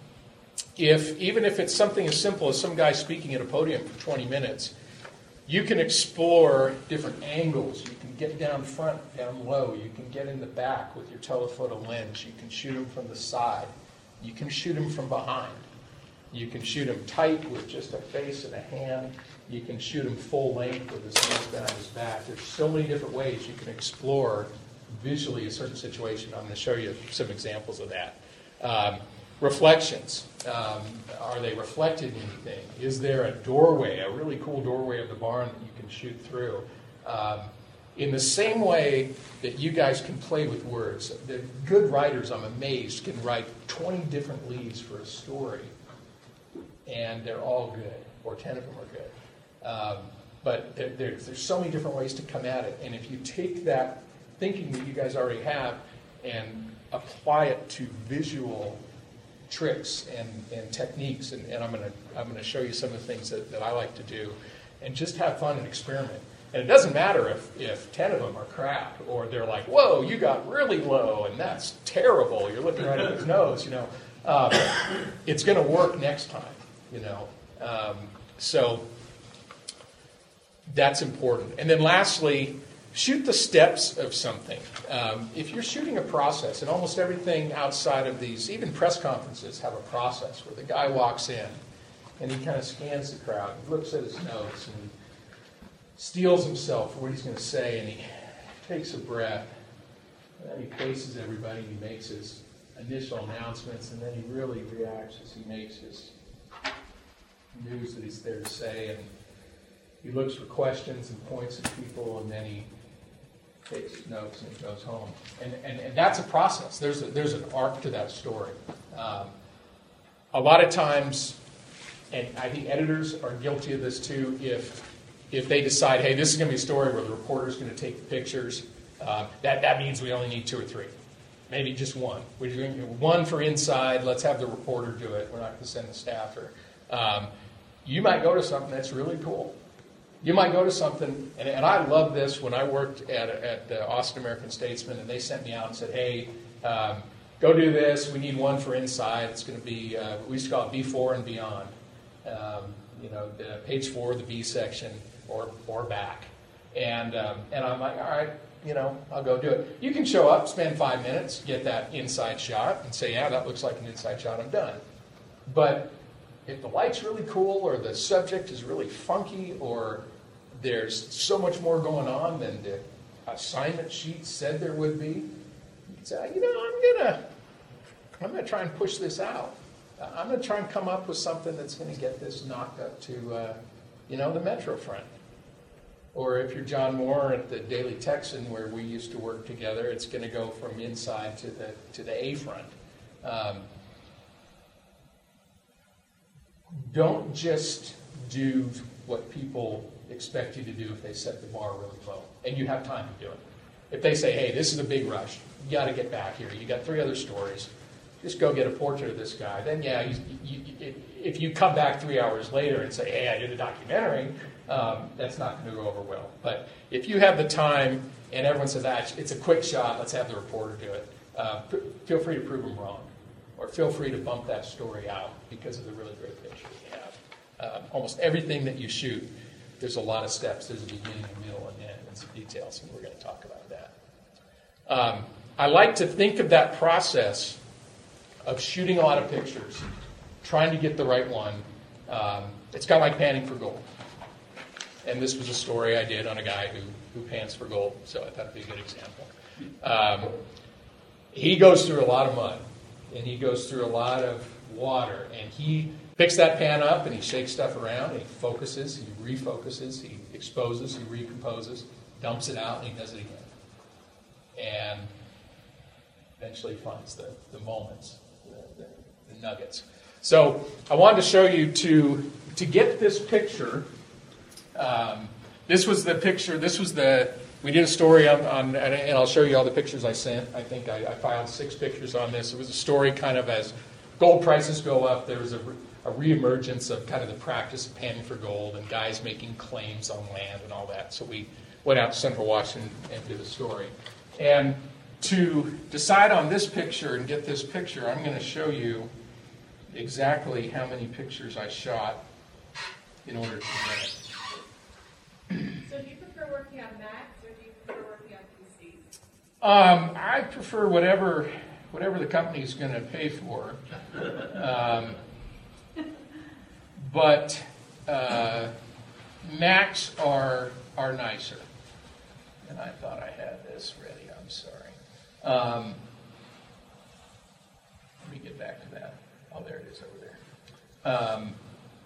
[SPEAKER 1] if even if it's something as simple as some guy speaking at a podium for twenty minutes, you can explore different angles. You can get down front, down low. You can get in the back with your telephoto lens. You can shoot them from the side. You can shoot them from behind. You can shoot him tight with just a face and a hand. You can shoot him full length with his hands behind his back. There's so many different ways you can explore visually a certain situation. I'm going to show you some examples of that. Um, reflections. Um, are they reflected in anything? Is there a doorway, a really cool doorway of the barn that you can shoot through? Um, in the same way that you guys can play with words, the good writers, I'm amazed, can write twenty different leads for a story, and they're all good, or ten of them are good. Um, but there, there, there's so many different ways to come at it, and if you take that thinking that you guys already have and apply it to visual tricks and, and techniques, and, and I'm going to I'm going to show you some of the things that, that I like to do, and just have fun and experiment. And it doesn't matter if, if ten of them are crap, or they're like, whoa, you got really low, and that's terrible. You're looking right at his nose, you know. Um, it's going to work next time, you know. Um, so that's important. And then lastly, shoot the steps of something. Um, if you're shooting a process, and almost everything outside of these, even press conferences have a process where the guy walks in and he kind of scans the crowd, he looks at his notes, and he steels himself for what he's going to say, and he takes a breath, and then he faces everybody, and he makes his initial announcements, and then he really reacts as he makes his news that he's there to say, and he looks for questions and points at people, and then he takes notes and he goes home. And, and, and that's a process. There's a, there's an arc to that story. Um, a lot of times, and I think editors are guilty of this too, if if they decide, hey, this is going to be a story where the reporter's going to take the pictures, uh, that, that means we only need two or three. Maybe just one. We're doing one for inside. Let's have the reporter do it. We're not going to send the staffer. Um, you might go to something that's really cool. You might go to something, and, and I love this when I worked at, at the Austin American Statesman, and they sent me out and said, hey, um, go do this. We need one for inside. It's going to be, uh, we used to call it B four and beyond. Um, you know, the page four, the B section, or or back. And um, and I'm like, all right, you know, I'll go do it. You can show up, spend five minutes, get that inside shot, and say, yeah, that looks like an inside shot, I'm done. But if the light's really cool, or the subject is really funky, or there's so much more going on than the assignment sheet said there would be, you can say, you know, I'm gonna, I'm gonna try and push this out. I'm gonna try and come up with something that's gonna get this knocked up to, uh, you know, the Metro front. Or if you're John Moore at the Daily Texan, where we used to work together, it's going to go from inside to the to the A front. Um, don't just do what people expect you to do if they set the bar really low, and you have time to do it. If they say, hey, this is a big rush, you got to get back here. You got three other stories. Just go get a portrait of this guy. Then, yeah, you, you, you, if you come back three hours later and say, hey, I did a documentary, um, that's not going to go over well. But if you have the time and everyone says, ah, it's a quick shot, let's have the reporter do it, uh, p- feel free to prove them wrong. Or feel free to bump that story out because of the really great picture you have. Um, almost everything that you shoot, there's a lot of steps. There's a beginning, a middle, and end, and some details, and we're going to talk about that. Um, I like to think of that process of shooting a lot of pictures, trying to get the right one. Um, it's kind of like panning for gold. And this was a story I did on a guy who, who pans for gold, so I thought it'd be a good example. Um, he goes through a lot of mud, and he goes through a lot of water, and he picks that pan up, and he shakes stuff around, and he focuses, he refocuses, he exposes, he recomposes, dumps it out, and he does it again. And eventually finds the, the moments. The, the nuggets. So I wanted to show you to to get this picture. Um, this was the picture. This was the. We did a story on, on and, and I'll show you all the pictures I sent. I think I, I filed six pictures on this. It was a story kind of as gold prices go up. There was a, a reemergence of kind of the practice of panning for gold and guys making claims on land and all that. So we went out to Central Washington and did a story. And to decide on this picture and get this picture, I'm going to show you exactly how many pictures I shot in order to get it.
[SPEAKER 2] So do you prefer working on Macs or do you prefer working on P Cs?
[SPEAKER 1] Um, I prefer whatever whatever the company is going to pay for. Um, but uh, Macs are are nicer. And I thought I had this ready. I'm sorry. Um, let me get back to that. Oh, there it is over there. Um,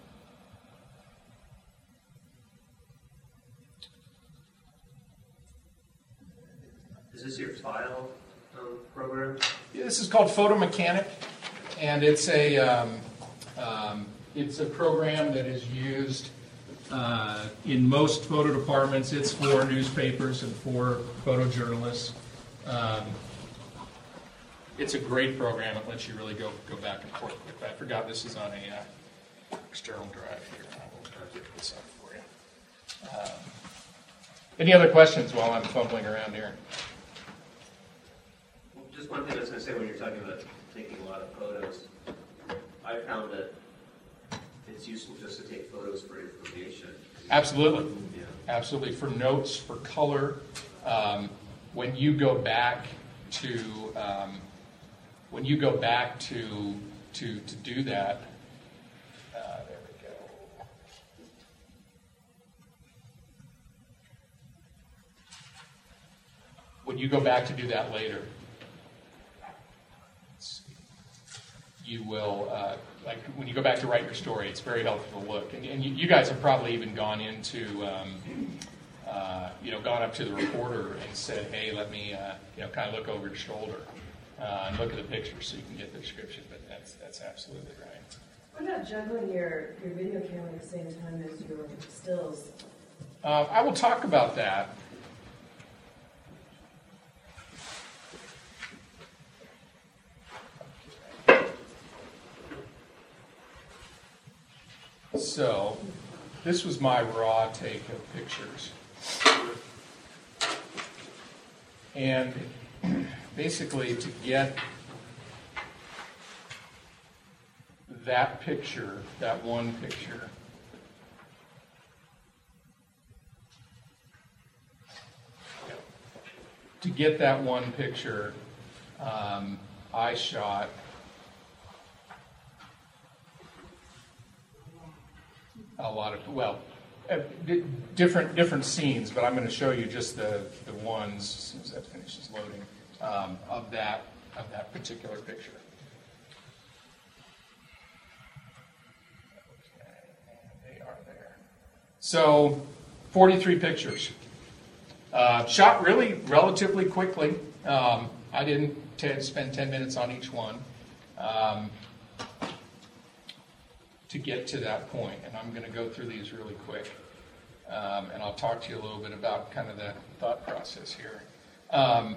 [SPEAKER 4] Is this your file um, program?
[SPEAKER 1] Yeah, this is called Photo Mechanic, and it's a um, um, it's a program that is used uh, in most photo departments. It's for newspapers and for photojournalists. Um, it's a great program. It lets you really go go back and forth quick. I forgot this is on a uh, external drive here. I will get this up for you. Um, any other questions while I'm fumbling around here?
[SPEAKER 4] Just one thing I was going to say when you're talking about taking a lot of photos, I found that it's useful just to take photos for information.
[SPEAKER 1] Absolutely.
[SPEAKER 4] Yeah.
[SPEAKER 1] Absolutely. For notes, for color. Um, when you go back to um, when you go back to to to do that, uh, there we go. When you go back to do that later, you will, uh, like when you go back to write your story, it's very helpful to look. And, and you, you guys have probably even gone into, um, uh, you know, gone up to the reporter and said, hey, let me, uh, you know, kind of look over your shoulder uh, and look at the picture so you can get the description. But that's that's absolutely right.
[SPEAKER 5] What about juggling your, your video camera at the same time as your stills?
[SPEAKER 1] Uh, I will talk about that. So, this was my raw take of pictures. And basically, to get that picture, that one picture, to get that one picture, um, I shot a lot of, well, uh, di- different different scenes, but I'm going to show you just the, the ones, as soon as that finishes loading, um, of that of that particular picture. Okay, they are there. So, forty-three pictures. Uh, shot really relatively quickly. Um, I didn't t- spend ten minutes on each one. Um, to get to that point, and I'm going to go through these really quick, um, and I'll talk to you a little bit about kind of the thought process here. Um,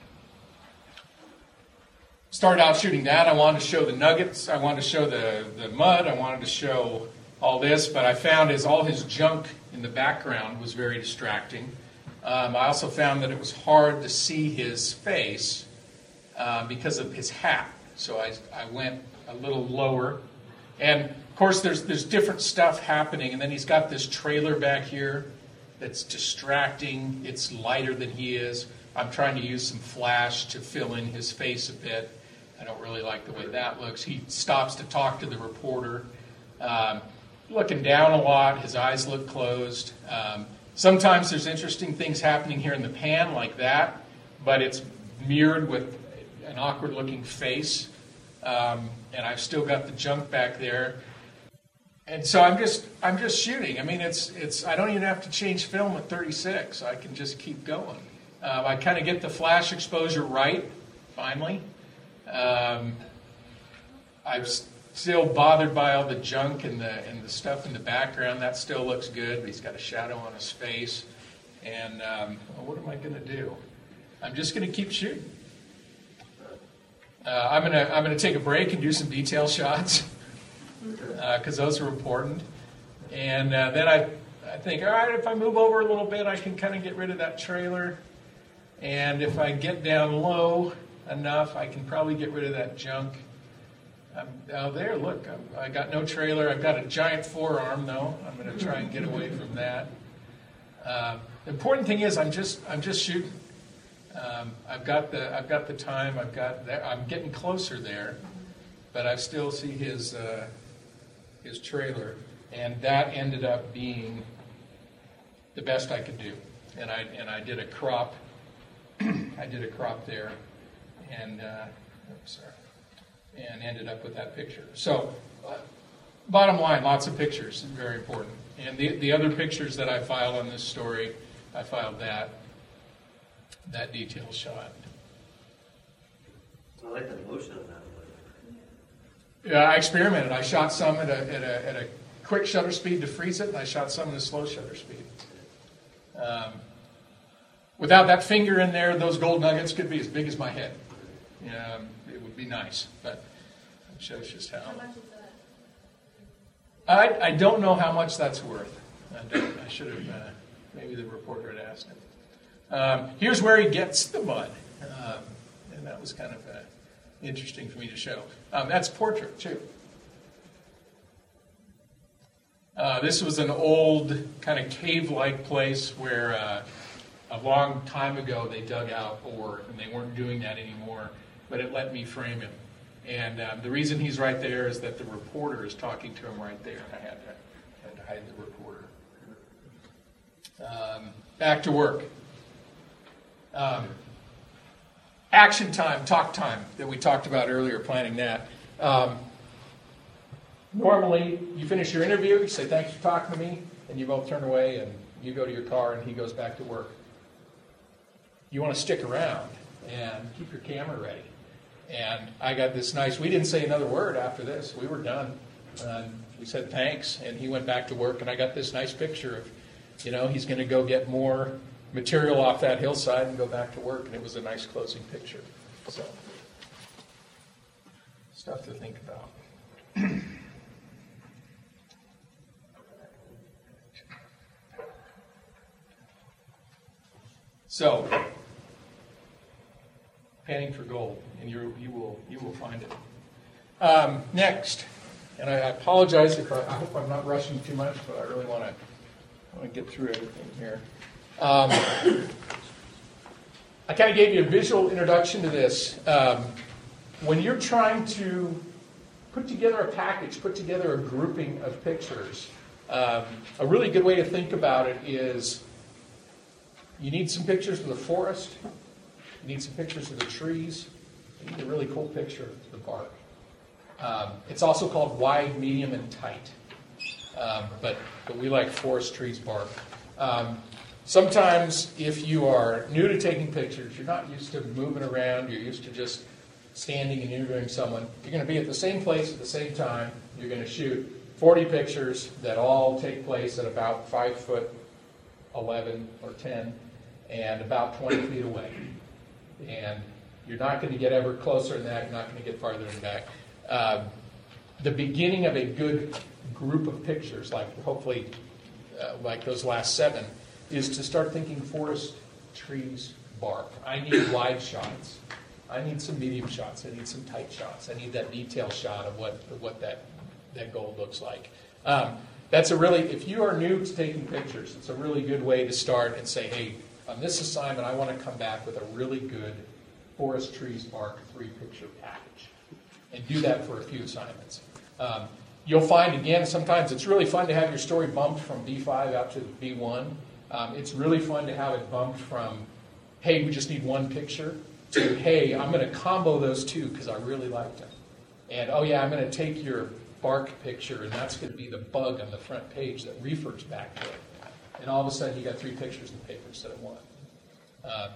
[SPEAKER 1] started out shooting that. I wanted to show the nuggets. I wanted to show the, the mud. I wanted to show all this, but I found is all his junk in the background was very distracting. Um, I also found that it was hard to see his face uh, because of his hat, so I, I went a little lower. And of course, there's there's different stuff happening, and then he's got this trailer back here that's distracting. It's lighter than he is. I'm trying to use some flash to fill in his face a bit. I don't really like the way that looks. He stops to talk to the reporter, um, looking down a lot. His eyes look closed. Um, sometimes there's interesting things happening here in the pan like that, but it's mirrored with an awkward-looking face. Um, and I've still got the junk back there, and so I'm just I'm just shooting. I mean, it's it's I don't even have to change film at thirty-six. I can just keep going. Uh, I kind of get the flash exposure right finally. Um, I'm still bothered by all the junk and the and the stuff in the background. That still looks good, but he's got a shadow on his face. And um, well, what am I going to do? I'm just going to keep shooting. Uh, I'm gonna I'm gonna take a break and do some detail shots because uh, those are important. And uh, then I I think, all right, if I move over a little bit, I can kind of get rid of that trailer. And if I get down low enough, I can probably get rid of that junk. I'm, oh, there, look, I'm, I got no trailer. I've got a giant forearm, though. I'm going to try and get away from that. Uh, the important thing is I'm just I'm just shooting. Um, I've got the I've got the time. I've got that. I'm getting closer there, but I still see his uh, his trailer, and that ended up being the best I could do. And I and I did a crop. I did a crop there, and uh, oops, sorry, and ended up with that picture. So uh, bottom line, lots of pictures, very important. And the, the other pictures that I filed on this story, I filed that, that detail shot.
[SPEAKER 4] I like the motion of that one.
[SPEAKER 1] Yeah, I experimented. I shot some at a, at a, at a quick shutter speed to freeze it, and I shot some at a slow shutter speed. Um, without that finger in there, those gold nuggets could be as big as my head. Um, it would be nice, but it shows just how.
[SPEAKER 2] How much is that?
[SPEAKER 1] I, I don't know how much that's worth. I, don't, I should have, uh, maybe the reporter had asked him. Um, here's where he gets the mud. Um, and that was kind of uh, interesting for me to show. Um, that's portrait, too. Uh, this was an old kind of cave-like place where uh, a long time ago they dug out ore, and they weren't doing that anymore, but it let me frame him. And um, the reason he's right there is that the reporter is talking to him right there, and I had to, had to hide the reporter. Um, back to work. Um, action time, talk time that we talked about earlier, planning that. Um, normally, you finish your interview, you say, thanks for talking to me, and you both turn away, and you go to your car, and he goes back to work. You want to stick around and keep your camera ready. And I got this nice, we didn't say another word after this. We were done. And we said thanks, and he went back to work, and I got this nice picture of, you know, he's going to go get more material off that hillside and go back to work, and it was a nice closing picture. So, stuff to think about. So, panning for gold, and you you will you will find it. Um, next, and I, I apologize if I, I hope I'm not rushing too much, but I really want to want to get through everything here. Um, I kind of gave you a visual introduction to this. Um, when you're trying to put together a package, put together a grouping of pictures, um, a really good way to think about it is you need some pictures of the forest, you need some pictures of the trees, you need a really cool picture of the bark. Um, it's also called wide, medium, and tight, um, but, but we like forest, trees, bark. Um, Sometimes if you are new to taking pictures, you're not used to moving around, you're used to just standing and interviewing someone, you're going to be at the same place at the same time, you're going to shoot forty pictures that all take place at about five foot eleven or ten and about twenty feet away. And you're not going to get ever closer than that, you're not going to get farther than back. Um, the beginning of a good group of pictures, like hopefully uh, like those last seven, is to start thinking forest, trees, bark. I need wide shots. I need some medium shots. I need some tight shots. I need that detail shot of what of what that, that gold looks like. Um, that's a really, if you are new to taking pictures, it's a really good way to start and say, hey, on this assignment, I want to come back with a really good forest, trees, bark, three-picture package. And do that for a few assignments. Um, you'll find, again, sometimes it's really fun to have your story bumped from B five out to B one. Um, it's really fun to have it bumped from, hey, we just need one picture, to, hey, I'm going to combo those two because I really liked them. And, oh, yeah, I'm going to take your bark picture, and that's going to be the bug on the front page that refers back to it. And all of a sudden, you got three pictures in the paper instead of one. Um,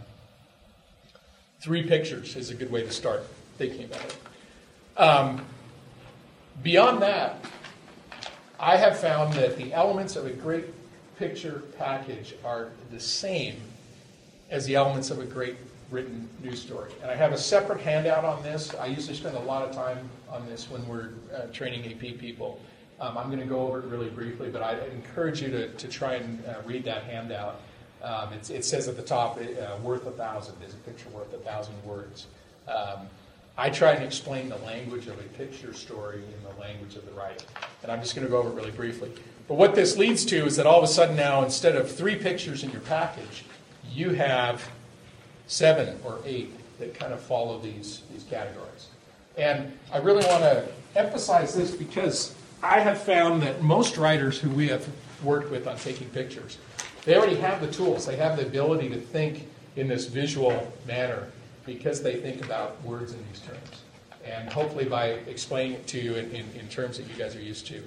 [SPEAKER 1] three pictures is a good way to start thinking about it. Um, beyond that, I have found that the elements of a great picture package are the same as the elements of a great written news story. And I have a separate handout on this. I usually spend a lot of time on this when we're uh, training A P people. Um, I'm going to go over it really briefly, but I encourage you to, to try and uh, read that handout. Um, it's, it says at the top, uh, worth a thousand. Is a picture worth a thousand words? Um, I try and explain the language of a picture story in the language of the writing. And I'm just going to go over it really briefly. But what this leads to is that all of a sudden now, instead of three pictures in your package, you have seven or eight that kind of follow these, these categories. And I really want to emphasize this because I have found that most writers who we have worked with on taking pictures, they already have the tools. They have the ability to think in this visual manner because they think about words in these terms. And hopefully by explaining it to you in, in, in terms that you guys are used to,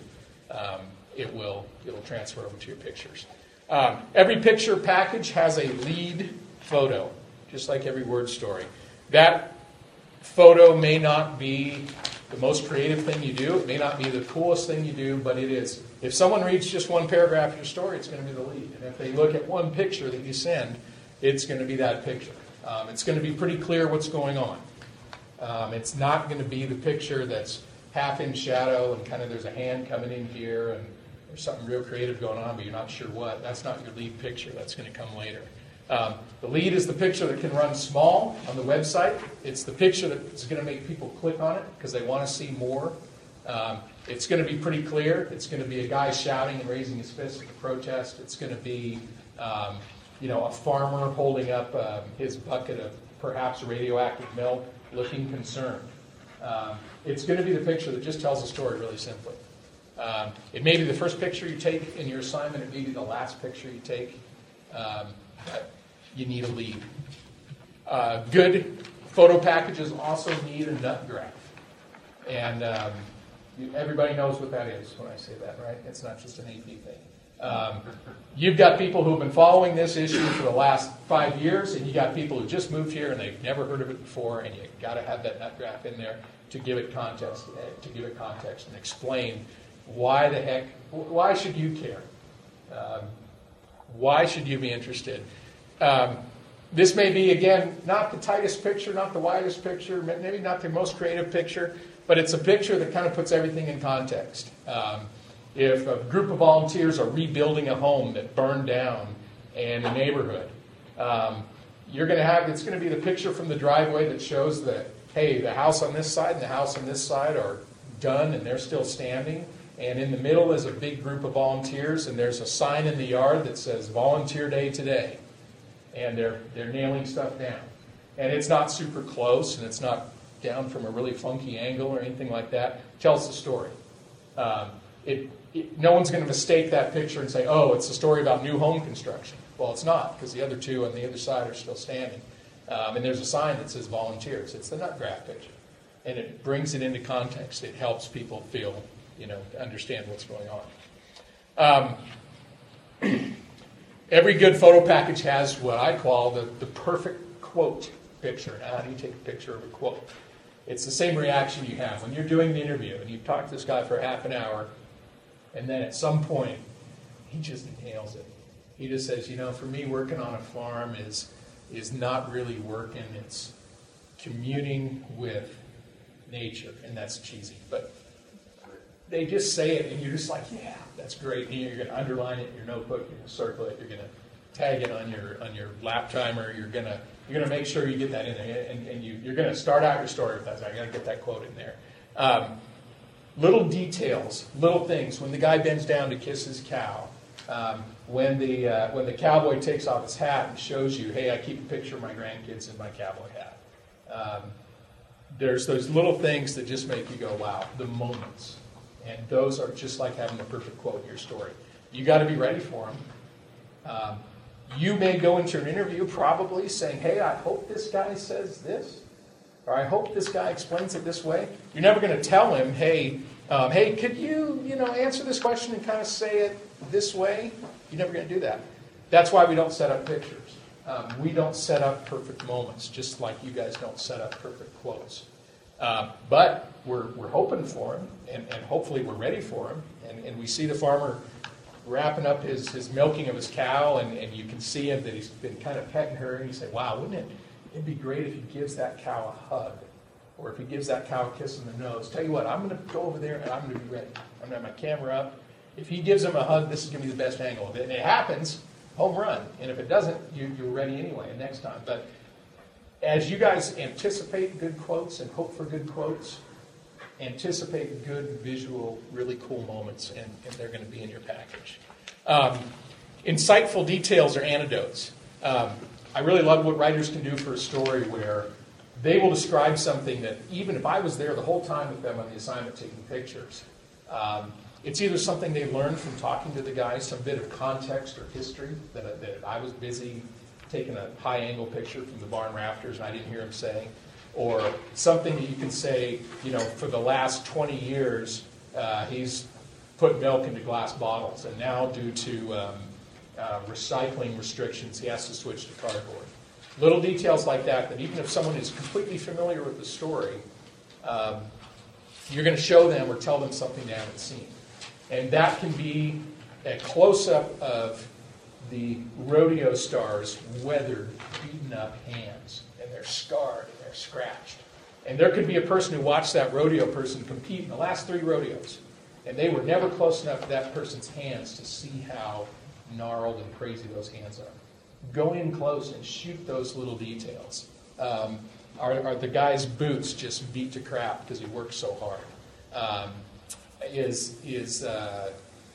[SPEAKER 1] um, it will it'll transfer over to your pictures. Um, every picture package has a lead photo, just like every word story. That photo may not be the most creative thing you do. It may not be the coolest thing you do, but it is. If someone reads just one paragraph of your story, it's going to be the lead. And if they look at one picture that you send, it's going to be that picture. Um, it's going to be pretty clear what's going on. Um, it's not going to be the picture that's half in shadow and kind of there's a hand coming in here and there's something real creative going on, but you're not sure what. That's not your lead picture. That's going to come later. Um, the lead is the picture that can run small on the website. It's the picture that's going to make people click on it because they want to see more. Um, it's going to be pretty clear. It's going to be a guy shouting and raising his fist at the protest. It's going to be, um, you know, a farmer holding up um, his bucket of perhaps radioactive milk, looking concerned. Um, it's going to be the picture that just tells the story really simply. Um, it may be the first picture you take in your assignment. It may be the last picture you take. Um, but you need a lead. Uh, good photo packages also need a nut graph. And um, you, everybody knows what that is when I say that, right? It's not just an A P thing. Um, you've got people who have been following this issue for the last five years, and you got people who just moved here and they've never heard of it before, and you got to have that nut graph in there to give it context, to give it context and explain why the heck, why should you care? Um, why should you be interested? Um, this may be, again, not the tightest picture, not the widest picture, maybe not the most creative picture, but it's a picture that kind of puts everything in context. Um, if a group of volunteers are rebuilding a home that burned down in a neighborhood, um, you're going to have, it's going to be the picture from the driveway that shows that, hey, the house on this side and the house on this side are done and they're still standing. And in the middle is a big group of volunteers, and there's a sign in the yard that says Volunteer Day today. And they're they're nailing stuff down. And it's not super close, and it's not down from a really funky angle or anything like that. It tells the story. Um, it, it, no one's going to mistake that picture and say, oh, it's a story about new home construction. Well, it's not, because the other two on the other side are still standing. Um, and there's a sign that says volunteers. It's the nut graph picture. And it brings it into context. It helps people feel, you know, to understand what's going on. Um, every good photo package has what I call the, the perfect quote picture. Now, how do you take a picture of a quote? It's the same reaction you have when you're doing the interview and you've talked to this guy for half an hour, and then at some point, he just nails it. He just says, you know, for me, working on a farm is is not really working. It's communing with nature, and that's cheesy, but they just say it, and you're just like, yeah, that's great. And you're going to underline it in your notebook. You're going to circle it. You're going to tag it on your on your lap timer. You're going to you're going to make sure you get that in there, and, and you, you're going to start out your story with that. I got to get that quote in there. Um, little details, little things. When the guy bends down to kiss his cow, um, when the uh, when the cowboy takes off his hat and shows you, hey, I keep a picture of my grandkids in my cowboy hat. Um, there's those little things that just make you go, wow, the moments. And those are just like having the perfect quote in your story. You got to be ready for them. Um, you may go into an interview probably saying, hey, I hope this guy says this, or I hope this guy explains it this way. You're never going to tell him, hey, um, hey, could you, you know, answer this question and kind of say it this way? You're never going to do that. That's why we don't set up pictures. Um, we don't set up perfect moments, just like you guys don't set up perfect quotes. Uh, but we're we're hoping for him, and, and hopefully we're ready for him. And, and we see the farmer wrapping up his, his milking of his cow, and, and you can see him that he's been kind of petting her, and you say, wow, wouldn't it it'd be great if he gives that cow a hug, or if he gives that cow a kiss on the nose. Tell you what, I'm going to go over there, and I'm going to be ready. I'm going to have my camera up. If he gives him a hug, this is going to be the best angle of it. And it happens, home run. And if it doesn't, you, you're ready anyway next time. But as you guys anticipate good quotes and hope for good quotes, anticipate good visual, really cool moments, and, and they're going to be in your package. Um, insightful details are anecdotes. Um, I really love what writers can do for a story where they will describe something that even if I was there the whole time with them on the assignment taking pictures, um, it's either something they learned from talking to the guy, some bit of context or history that, that I was busy taking a high-angle picture from the barn rafters and I didn't hear him say, or something that you can say, you know, for the last twenty years, uh, he's put milk into glass bottles, and now due to um, uh, recycling restrictions, he has to switch to cardboard. Little details like that, that even if someone is completely familiar with the story, um, you're going to show them or tell them something they haven't seen. And that can be a close-up of the rodeo stars' weathered, beaten up hands, and they're scarred and they're scratched. And there could be a person who watched that rodeo person compete in the last three rodeos, and they were never close enough to that person's hands to see how gnarled and crazy those hands are. Go in close and shoot those little details. Um, are, are the guy's boots just beat to crap because he worked so hard? Um, is is uh,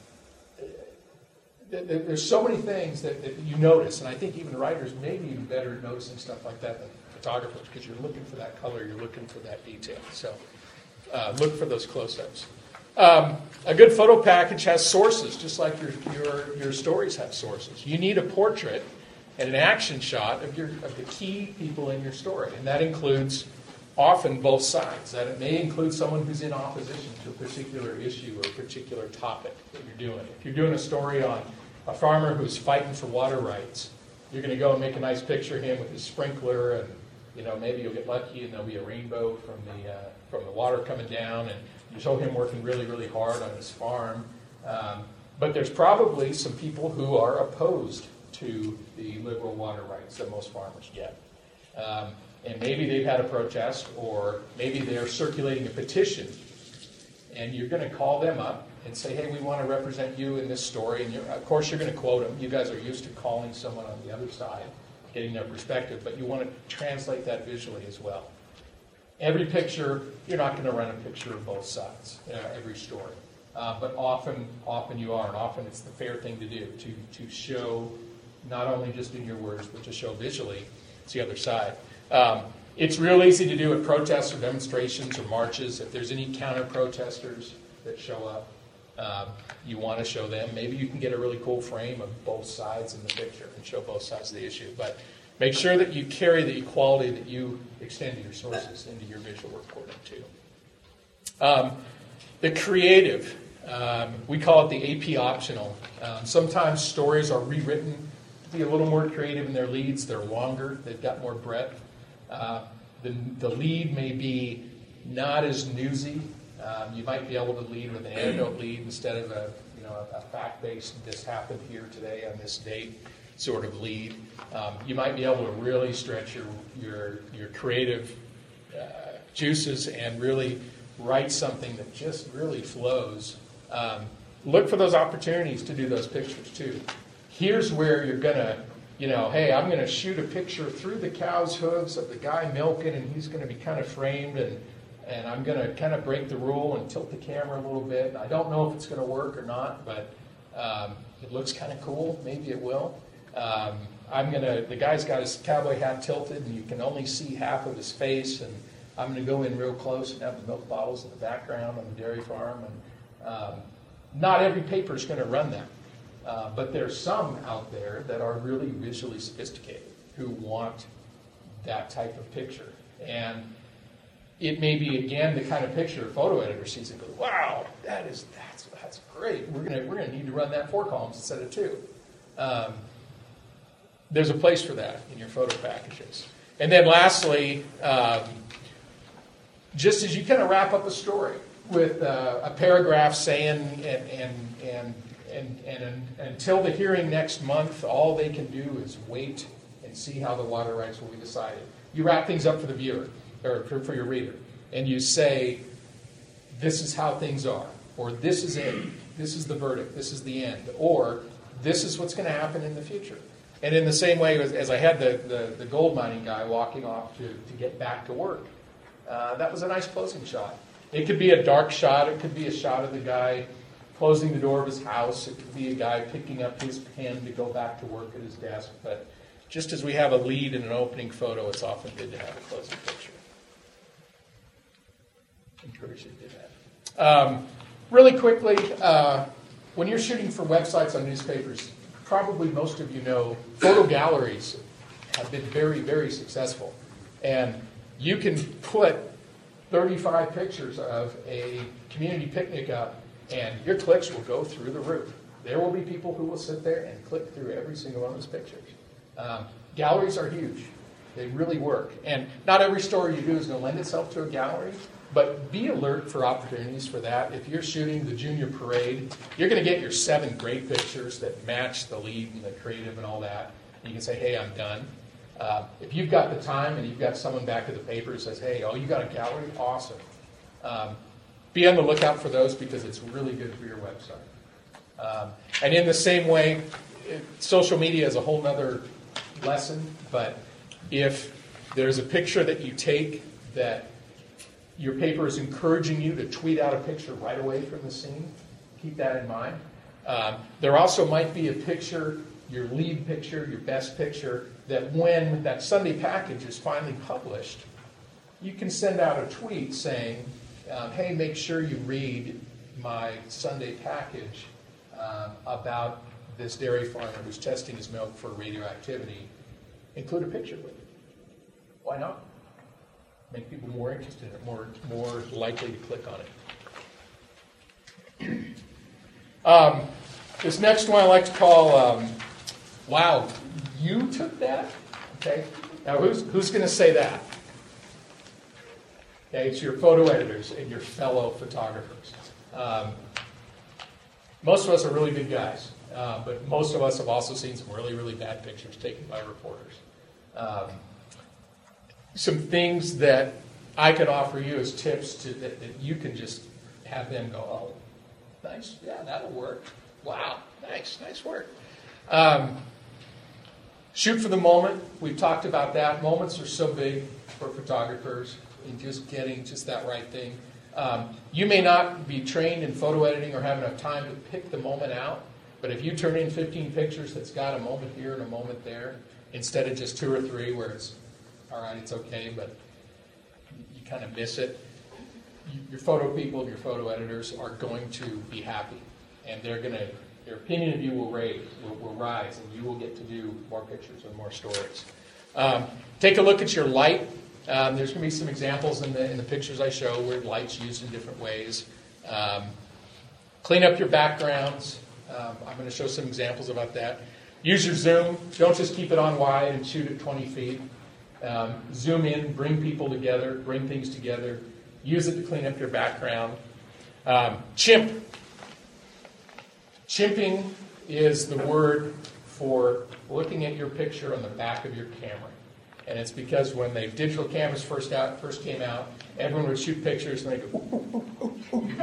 [SPEAKER 1] there's so many things that, that you notice, and I think even writers may be even better at noticing stuff like that than photographers, because you're looking for that color, you're looking for that detail. So uh, look for those close-ups. Um, a good photo package has sources, just like your, your your stories have sources. You need a portrait and an action shot of your of the key people in your story, and that includes often both sides. That it may include someone who's in opposition to a particular issue or a particular topic that you're doing. If you're doing a story on a farmer who's fighting for water rights, you're going to go and make a nice picture of him with his sprinkler, and you know maybe you'll get lucky and there'll be a rainbow from the uh, from the water coming down, and you show him working really, really hard on his farm. Um, but there's probably some people who are opposed to the liberal water rights that most farmers get. Um, and maybe they've had a protest, or maybe they're circulating a petition, and you're going to call them up and say, hey, we want to represent you in this story. And you're, of course, you're going to quote them. You guys are used to calling someone on the other side, getting their perspective, but you want to translate that visually as well. Every picture, you're not going to run a picture of both sides, uh, every story. Uh, but often, often you are, and often it's the fair thing to do, to, to show not only just in your words, but to show visually it's the other side. Um, it's real easy to do at protests or demonstrations or marches. If there's any counter-protesters that show up, um, you want to show them. Maybe you can get a really cool frame of both sides in the picture and show both sides of the issue. But make sure that you carry the equality that you extend to your sources into your visual reporting too. Um, the creative, um, we call it the A P optional. Um, sometimes stories are rewritten to be a little more creative in their leads. They're longer. They've got more breadth. Uh, the, the lead may be not as newsy. Um, you might be able to lead with an anecdote lead instead of a you know a fact-based, this happened here today on this date sort of lead. Um, you might be able to really stretch your your, your creative uh, juices and really write something that just really flows. Um, look for those opportunities to do those pictures too. Here's where you're gonna, you know, hey, I'm gonna shoot a picture through the cow's hooves of the guy milking, and he's gonna be kind of framed, and and I'm gonna kind of break the rule and tilt the camera a little bit. I don't know if it's gonna work or not, but um, it looks kind of cool. Maybe it will. Um, I'm gonna. The guy's got his cowboy hat tilted, and you can only see half of his face. And I'm gonna go in real close and have the milk bottles in the background on the dairy farm. And um, not every paper is going to run that, uh, but there's some out there that are really visually sophisticated who want that type of picture. And it may be again the kind of picture a photo editor sees and goes, "Wow, that is that's that's great. We're gonna we're gonna need to run that four columns instead of two." Um, There's a place for that in your photo packages. And then lastly, um, just as you kind of wrap up a story with uh, a paragraph saying, and, and, and, and, and, and until the hearing next month, all they can do is wait and see how the water rights will be decided. You wrap things up for the viewer, or for, for your reader, and you say, this is how things are, or this is it, this is the verdict, this is the end, or this is what's going to happen in the future. And in the same way as, as I had the, the, the gold mining guy walking off to, to get back to work, uh, that was a nice closing shot. It could be a dark shot. It could be a shot of the guy closing the door of his house. It could be a guy picking up his pen to go back to work at his desk. But just as we have a lead in an opening photo, it's often good to have a closing picture. Encourage you to do that. Um, really quickly, uh, when you're shooting for websites on newspapers, probably most of you know, photo galleries have been very, very successful. And you can put thirty-five pictures of a community picnic up And your clicks will go through the roof. There will be people who will sit there and click through every single one of those pictures. Um, galleries are huge. They really work. And not every story you do is going to lend itself to a gallery, but be alert for opportunities for that. If you're shooting the junior parade, you're going to get your seven great pictures that match the lead and the creative and all that. And you can say, hey, I'm done. Uh, if you've got the time and you've got someone back at the paper who says, hey, oh, you got a gallery? Awesome. Um, be on the lookout for those because it's really good for your website. Um, and in the same way, it, social media is a whole other lesson, but if there's a picture that you take that your paper is encouraging you to tweet out a picture right away from the scene, keep that in mind. Um, there also might be a picture, your lead picture, your best picture, that when that Sunday package is finally published, you can send out a tweet saying, um, hey, make sure you read my Sunday package um, about this dairy farmer who's testing his milk for radioactivity. Include a picture with it. Why not? Make people more interested in it, more, more likely to click on it. Um, this next one I like to call, um, wow, you took that? Okay. Now, who's, who's going to say that? Okay, it's your photo editors and your fellow photographers. Um, most of us are really good guys, uh, but most of us have also seen some really, really bad pictures taken by reporters. Um, some things that I could offer you as tips to, that, that you can just have them go, oh, nice, yeah, that'll work. Wow, nice, nice work. Um, shoot for the moment. We've talked about that. Moments are so big for photographers in just getting just that right thing. Um, you may not be trained in photo editing or have enough time to pick the moment out, but if you turn in fifteen pictures that's got a moment here and a moment there, instead of just two or three where it's, all right, it's okay, but you kind of miss it, your photo people and your photo editors are going to be happy, and they're going to, their opinion of you will raise, will, will rise, and you will get to do more pictures and more stories. Um, take a look at your light. Um, there's going to be some examples in the in the pictures I show where light's used in different ways. Um, clean up your backgrounds. Um, I'm going to show some examples about that. Use your zoom. Don't just keep it on wide and shoot at twenty feet. Um, zoom in, bring people together, bring things together. Use it to clean up your background. Um, chimp. Chimping is the word for looking at your picture on the back of your camera. And it's because when the digital cameras first out, first came out, everyone would shoot pictures and they go, ooh, ooh, ooh, ooh.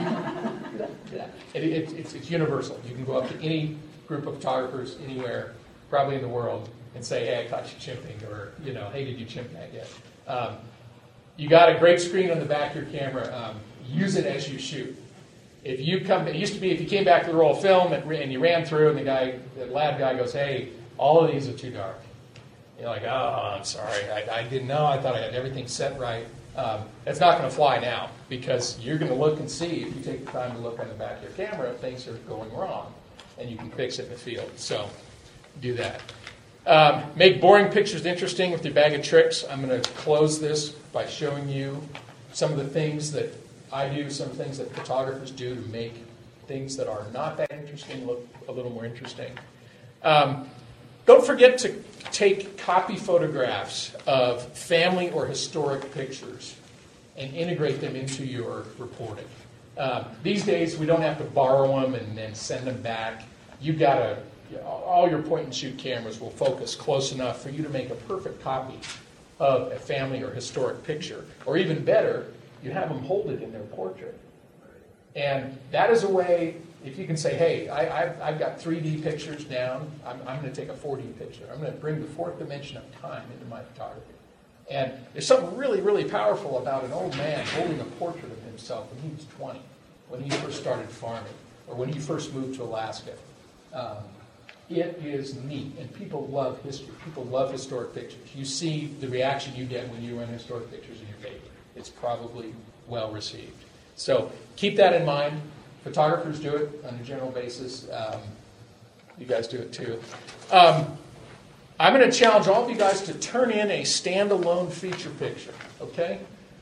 [SPEAKER 1] it, it, it's, it's universal. You can go up to any group of photographers anywhere, probably in the world, and say, hey, I caught you chimping, or, you know, hey, did you chimp that yet? Um, you got a great screen on the back of your camera. Um, use it as you shoot. If you come, it used to be if you came back to the roll of film and, and you ran through, and the guy, the lab guy goes, hey, all of these are too dark. You're like, oh, I'm sorry, I, I didn't know. I thought I had everything set right. Um, it's not going to fly now because you're going to look and see if you take the time to look on the back of your camera if things are going wrong, and you can fix it in the field. So do that. Um, make boring pictures interesting with your bag of tricks. I'm going to close this by showing you some of the things that I do, some things that photographers do to make things that are not that interesting look a little more interesting. Um, don't forget to take copy photographs of family or historic pictures and integrate them into your reporting. Um, these days, we don't have to borrow them and then send them back. You've got to, you know, all your point-and-shoot cameras will focus close enough for you to make a perfect copy of a family or historic picture. Or even better, you have them hold it in their portrait. And that is a way, if you can say, hey, I, I've, I've got three D pictures down, I'm, I'm going to take a four D picture. I'm going to bring the fourth dimension of time into my photography. And there's something really, really powerful about an old man holding a portrait of himself when he was twenty, when he first started farming, or when he first moved to Alaska. Um, it is neat, and people love history. People love historic pictures. You see the reaction you get when you run historic pictures in your paper. It's probably well received. So keep that in mind. Photographers do it on a general basis. Um, you guys do it too. Um, I'm going to challenge all of you guys to turn in a standalone feature picture, okay?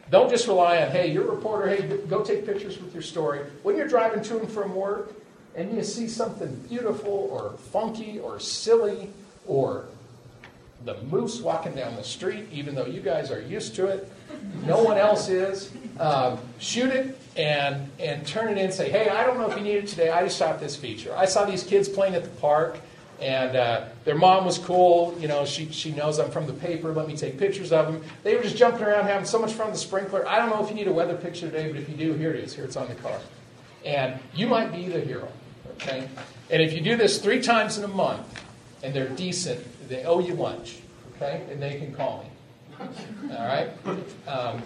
[SPEAKER 1] Don't just rely on, hey, you're a reporter, hey, go take pictures with your story. When you're driving to and from work and you see something beautiful or funky or silly or the moose walking down the street, even though you guys are used to it, no one else is, um, shoot it and, and turn it in and say, hey, I don't know if you need it today, I just shot this feature. I saw these kids playing at the park, and uh, their mom was cool, you know, she, she knows I'm from the paper, let me take pictures of them. They were just jumping around having so much fun with the sprinkler. I don't know if you need a weather picture today, but if you do, here it is, here it's on the card. And you might be the hero, okay? And if you do this three times in a month, and they're decent, they owe you lunch, okay? And they can call me, all right? Um,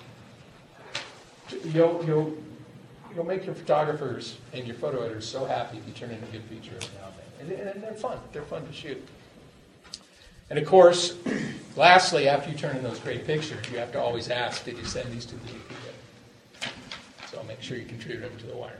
[SPEAKER 1] you'll, you'll, you'll make your photographers and your photo editors so happy if you turn in a good feature every now and then. And they're fun. They're fun to shoot. And of course, lastly, after you turn in those great pictures, you have to always ask, did you send these to the E P A? So make sure you contribute them to the wire.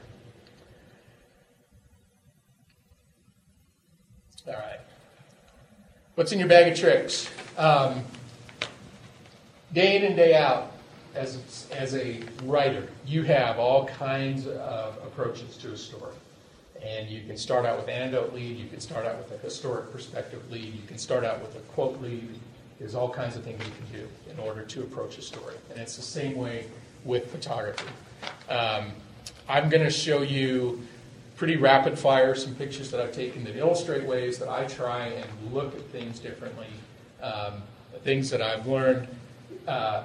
[SPEAKER 1] All right. What's in your bag of tricks? Um, day in and day out, as, as a writer, you have all kinds of approaches to a story. And you can start out with anecdote lead, you can start out with a historic perspective lead, you can start out with a quote lead. There's all kinds of things you can do in order to approach a story. And it's the same way with photography. Um, I'm going to show you pretty rapid fire some pictures that I've taken that illustrate ways that I try and look at things differently, um, the things that I've learned, uh,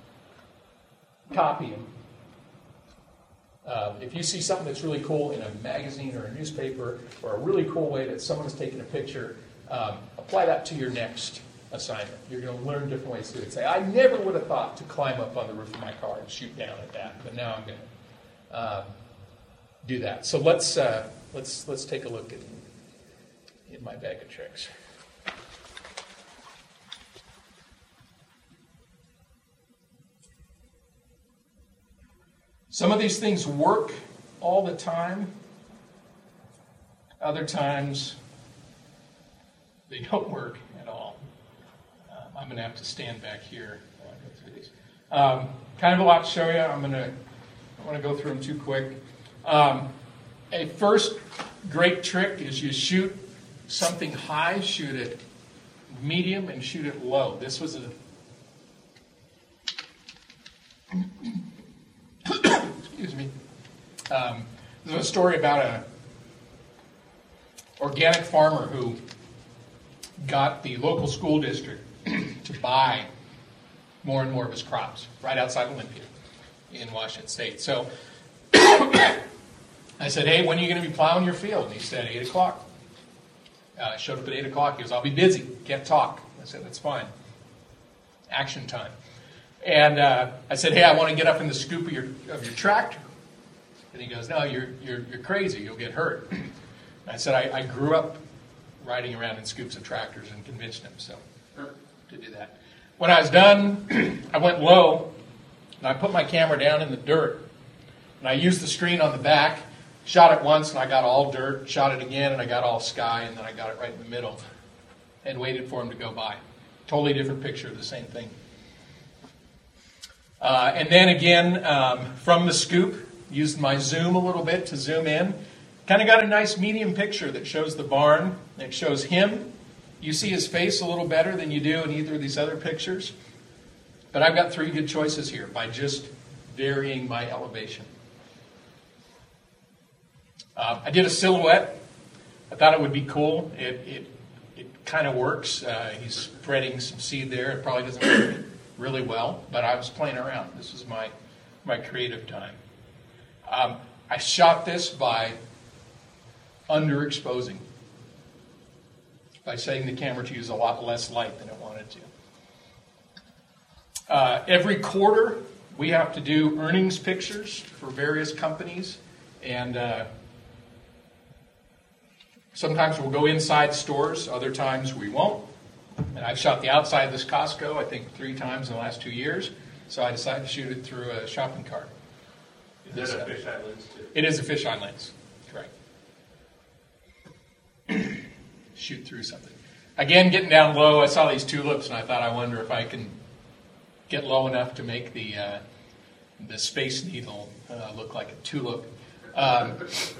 [SPEAKER 1] copy them. Um, if you see something that's really cool in a magazine or a newspaper, or a really cool way that someone has taken a picture, um, apply that to your next assignment. You're going to learn different ways to do it. Say, I never would have thought to climb up on the roof of my car and shoot down at that, but now I'm going to um, do that. So let's uh, let's let's take a look at in my bag of tricks. Some of these things work all the time. Other times, they don't work at all. Um, I'm going to have to stand back here while I go through these. Um, kind of a lot to show you. I'm going to, I don't want to go through them too quick. Um, a first great trick is you shoot something high, shoot it medium, and shoot it low. This was a excuse me. Um, there's a story about a organic farmer who got the local school district to buy more and more of his crops right outside Olympia in Washington State. So I said, hey, when are you going to be plowing your field? And he said, eight o'clock. Uh, I showed up at eight o'clock. He goes, I'll be busy. Can't talk. I said, that's fine. Action time. And uh, I said, hey, I want to get up in the scoop of your of your tractor. And he goes, no, you're you're you're crazy. You'll get hurt. And I said, I, I grew up riding around in scoops of tractors and convinced him so to do that. When I was done, I went low, and I put my camera down in the dirt. And I used the screen on the back, shot it once, and I got all dirt, shot it again, and I got all sky, and then I got it right in the middle, and waited for him to go by. Totally different picture of the same thing. Uh, and then again, um, from the scoop, used my zoom a little bit to zoom in. Kind of got a nice medium picture that shows the barn. It shows him. You see his face a little better than you do in either of these other pictures. But I've got three good choices here by just varying my elevation. Uh, I did a silhouette. I thought it would be cool. It it, it kind of works. Uh, he's spreading some seed there. It probably doesn't work really well, but I was playing around. This was my my creative time. Um, I shot this by underexposing, by setting the camera to use a lot less light than it wanted to. Uh, every quarter, we have to do earnings pictures for various companies, and uh, sometimes we'll go inside stores, other times we won't. And I've shot the outside of this Costco, I think, three times in the last two years. So I decided to shoot it through a shopping cart.
[SPEAKER 4] Is that a fisheye lens, too?
[SPEAKER 1] It is a fisheye lens, correct. Shoot through something. Again, getting down low, I saw these tulips, and I thought, I wonder if I can get low enough to make the uh, the Space Needle uh, looked like a tulip. Um,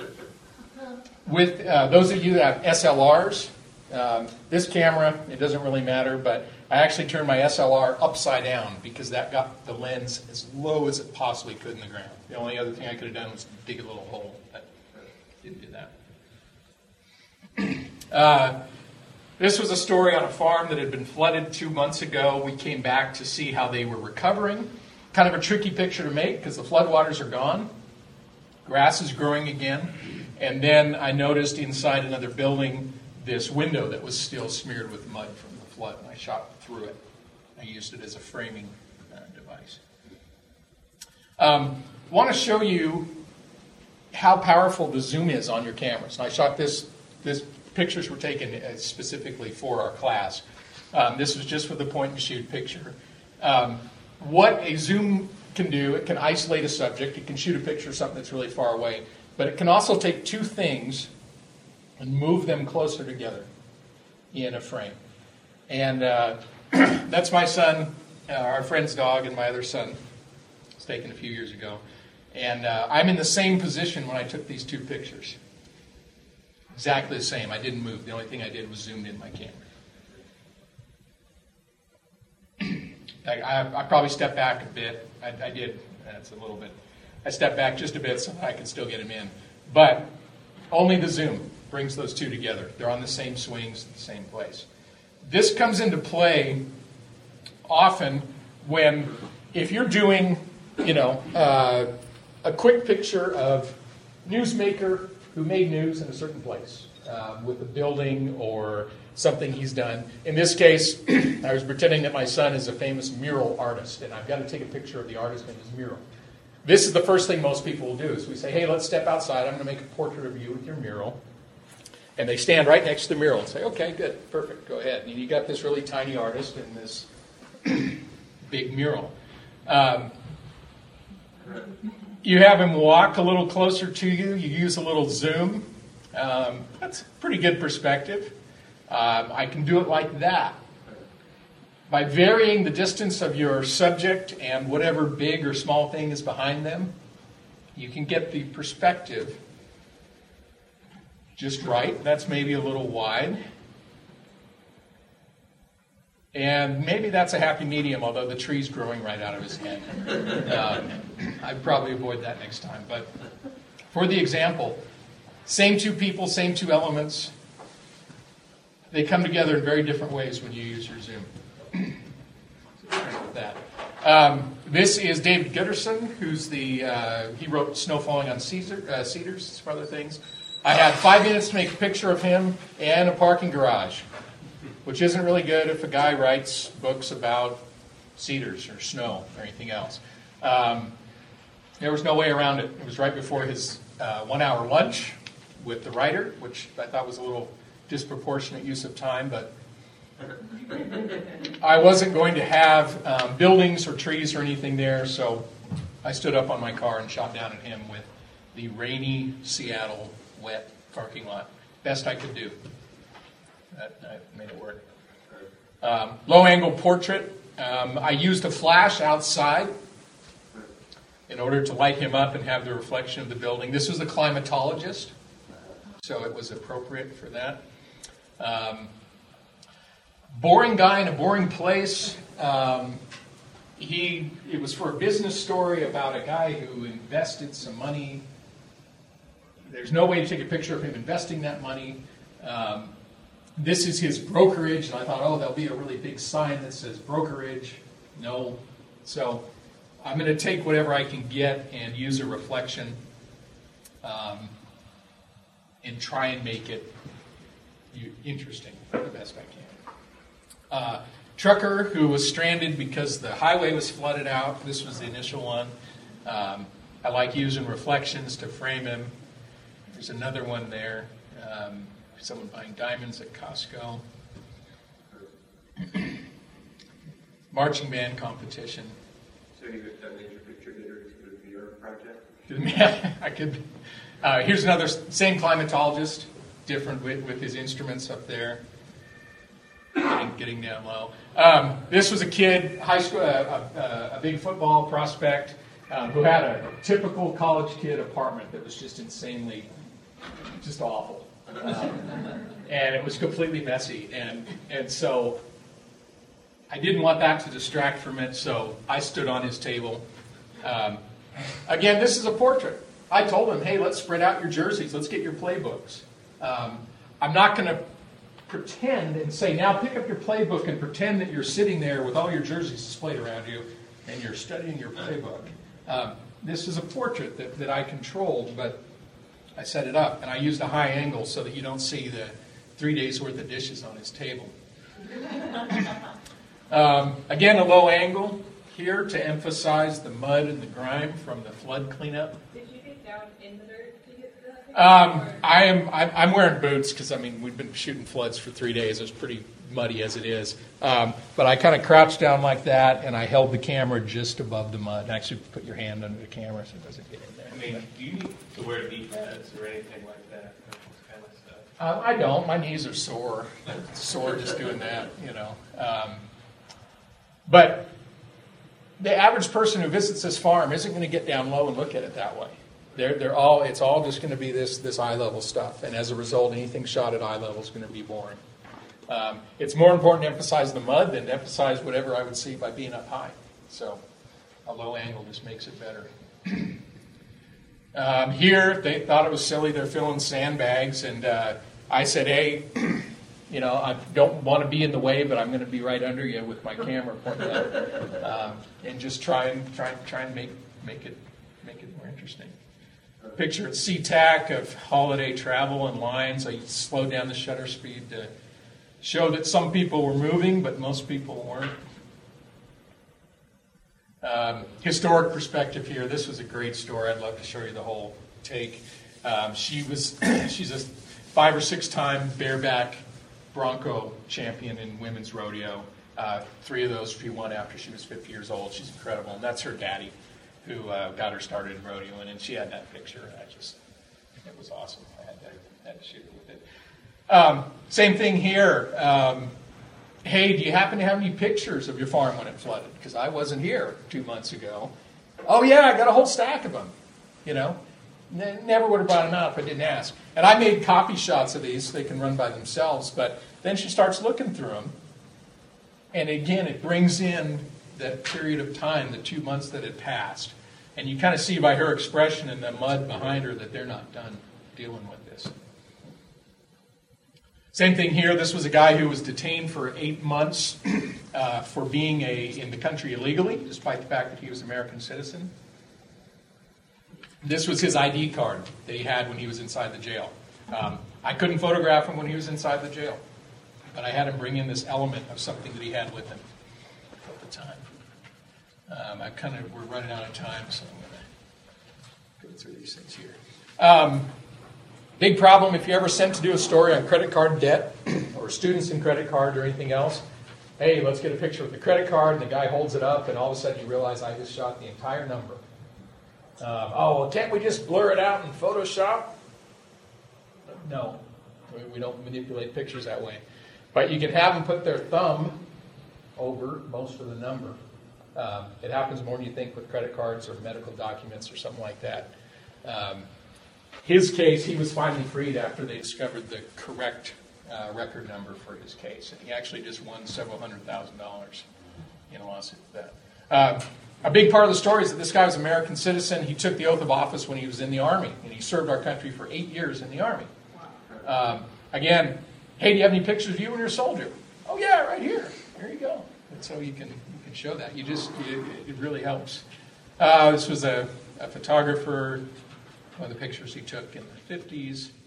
[SPEAKER 1] with uh, those of you that have S L Rs, um, this camera, it doesn't really matter, but I actually turned my S L R upside down because that got the lens as low as it possibly could in the ground. The only other thing I could have done was dig a little hole, but didn't do that. Uh, this was a story on a farm that had been flooded two months ago. We came back to see how they were recovering. Kind of a tricky picture to make because the floodwaters are gone. Grass is growing again. And then I noticed inside another building this window that was still smeared with mud from the flood, and I shot through it. I used it as a framing uh, device. Um, I want to show you how powerful the zoom is on your cameras. And I shot this, this pictures were taken specifically for our class. Um, this was just for the point and shoot picture. Um, what a zoom can do, it can isolate a subject, it can shoot a picture of something that's really far away, but it can also take two things and move them closer together in a frame. And uh, that's my son, uh, our friend's dog, and my other son. It was taken a few years ago. And uh, I'm in the same position when I took these two pictures. Exactly the same. I didn't move. The only thing I did was zoomed in my camera. I, I, I probably stepped back a bit. I, I did. That's a little bit. I stepped back just a bit so I could still get him in. But only the zoom brings those two together. They're on the same swings, the same place. This comes into play often when, if you're doing, you know, uh, a quick picture of newsmaker who made news in a certain place uh, with a building or something he's done. In this case, I was pretending that my son is a famous mural artist, and I've got to take a picture of the artist and his mural. This is the first thing most people will do, is we say, hey, let's step outside. I'm going to make a portrait of you with your mural. And they stand right next to the mural and say, okay, good, perfect, go ahead. And you got this really tiny artist in this big mural. Um, you have him walk a little closer to you. You use a little zoom. Um, that's a pretty good perspective. Um, I can do it like that. By varying the distance of your subject and whatever big or small thing is behind them, you can get the perspective just right. That's maybe a little wide. And maybe that's a happy medium, although the tree's growing right out of his head. Um, I'd probably avoid that next time. But for the example, same two people, same two elements. They come together in very different ways when you use your zoom. With that. Um, this is David Gutterson, who's the, uh, he wrote Snow Falling on Caesar, uh, Cedars, some other things. I had five minutes to make a picture of him and a parking garage, which isn't really good if a guy writes books about cedars or snow or anything else. Um, there was no way around it. It was right before his uh, one-hour lunch with the writer, which I thought was a little disproportionate use of time, but I wasn't going to have um, buildings or trees or anything there, so I stood up on my car and shot down at him with the rainy Seattle wet parking lot. Best I could do. That, I made it work. Um, low-angle portrait. Um, I used a flash outside in order to light him up and have the reflection of the building. This was a climatologist, so it was appropriate for that. Um, boring guy in a boring place. Um, he it was for a business story about a guy who invested some money. There's no way to take a picture of him investing that money. Um, this is his brokerage, and I thought, oh, there'll be a really big sign that says brokerage. No. So I'm going to take whatever I can get and use a reflection um, and try and make it interesting the best I can. Uh, trucker who was stranded because the highway was flooded out. This was the initial one. Um, I like using reflections to frame him. There's another one there. Um, someone buying diamonds at Costco. Marching band competition.
[SPEAKER 4] So you that made your picture better for your project?
[SPEAKER 1] I could. Uh, here's another same climatologist, different with, with his instruments up there, getting, getting down low. Um, this was a kid, high school, uh, uh, a big football prospect. um, who had a typical college kid apartment that was just insanely, just awful. Um, and it was completely messy. And, and so I didn't want that to distract from it, so I stood on his table. Um, again, this is a portrait. I told him, hey, let's spread out your jerseys. Let's get your playbooks. Um, I'm not going to pretend and say, now pick up your playbook and pretend that you're sitting there with all your jerseys displayed around you and you're studying your playbook. Um, this is a portrait that, that I controlled, but I set it up, and I used a high angle so that you don't see the three days' worth of dishes on his table. um, again, a low angle here to emphasize the mud and the grime from the flood cleanup.
[SPEAKER 2] Did you get down in the dirt to get to that picture?
[SPEAKER 1] Um,
[SPEAKER 2] Or-
[SPEAKER 1] I am. I'm, I'm wearing boots because I mean we've been shooting floods for three days. It's pretty muddy as it is. Um, but I kind of crouched down like that, and I held the camera just above the mud. Actually, put your hand under the camera so it doesn't get in there.
[SPEAKER 6] I mean, do you need to wear knee pads or anything like that? That kind of stuff.
[SPEAKER 1] Uh, I don't. My knees are sore. I'm sore just doing that, you know. Um, but the average person who visits this farm isn't going to get down low and look at it that way. They're, they're all. It's all just going to be this this eye level stuff, and as a result, anything shot at eye level is going to be boring. Um, it's more important to emphasize the mud than to emphasize whatever I would see by being up high. So a low angle just makes it better. Um, here, they thought it was silly. They're filling sandbags, and uh, I said, hey, you know, I don't want to be in the way, but I'm going to be right under you with my camera pointed out, um, and just try and try, try and make make it make it more interesting. Picture at SeaTac of holiday travel and lines. I slowed down the shutter speed to show that some people were moving, but most people weren't. Um, historic perspective here. This was a great story. I'd love to show you the whole take. Um, she was she's a five or six time bareback bronco champion in women's rodeo. Uh, three of those she won after she was fifty years old. She's incredible, and that's her daddy who uh, got her started in rodeoing. And she had that picture. And I just it was awesome. I had to had to shoot it with it. Um, same thing here. Um, Hey, do you happen to have any pictures of your farm when it flooded? Because I wasn't here two months ago. Oh, yeah, I got a whole stack of them. You know, N- never would have brought them out if I didn't ask. And I made copy shots of these so they can run by themselves. But then she starts looking through them. And again, it brings in that period of time, the two months that had passed. And you kind of see by her expression and the mud behind her that they're not done dealing with this. Same thing here. This was a guy who was detained for eight months uh, for being a in the country illegally, despite the fact that he was an American citizen. This was his I D card that he had when he was inside the jail. Um, I couldn't photograph him when he was inside the jail, but I had him bring in this element of something that he had with him at the time. Um, I kind of we're running out of time, so I'm going to go through these things here. Um, Big problem if you're ever sent to do a story on credit card debt or students in credit card or anything else. Hey, let's get a picture with the credit card, and the guy holds it up, and all of a sudden you realize I just shot the entire number. Um, oh, well, can't we just blur it out in Photoshop? No, we, we don't manipulate pictures that way. But you can have them put their thumb over most of the number. Um, it happens more than you think with credit cards or medical documents or something like that. Um, His case, he was finally freed after they discovered the correct uh, record number for his case. And he actually just won several hundred thousand dollars in a lawsuit for that. Uh, a big part of the story is that this guy was an American citizen. He took the oath of office when he was in the Army, and he served our country for eight years in the Army. Um, again, hey, do you have any pictures of you when you're a soldier? Oh, yeah, right here. There you go. And so you can you can show that. You just it, it really helps. Uh, this was a, a photographer. One of the pictures he took in the fifties.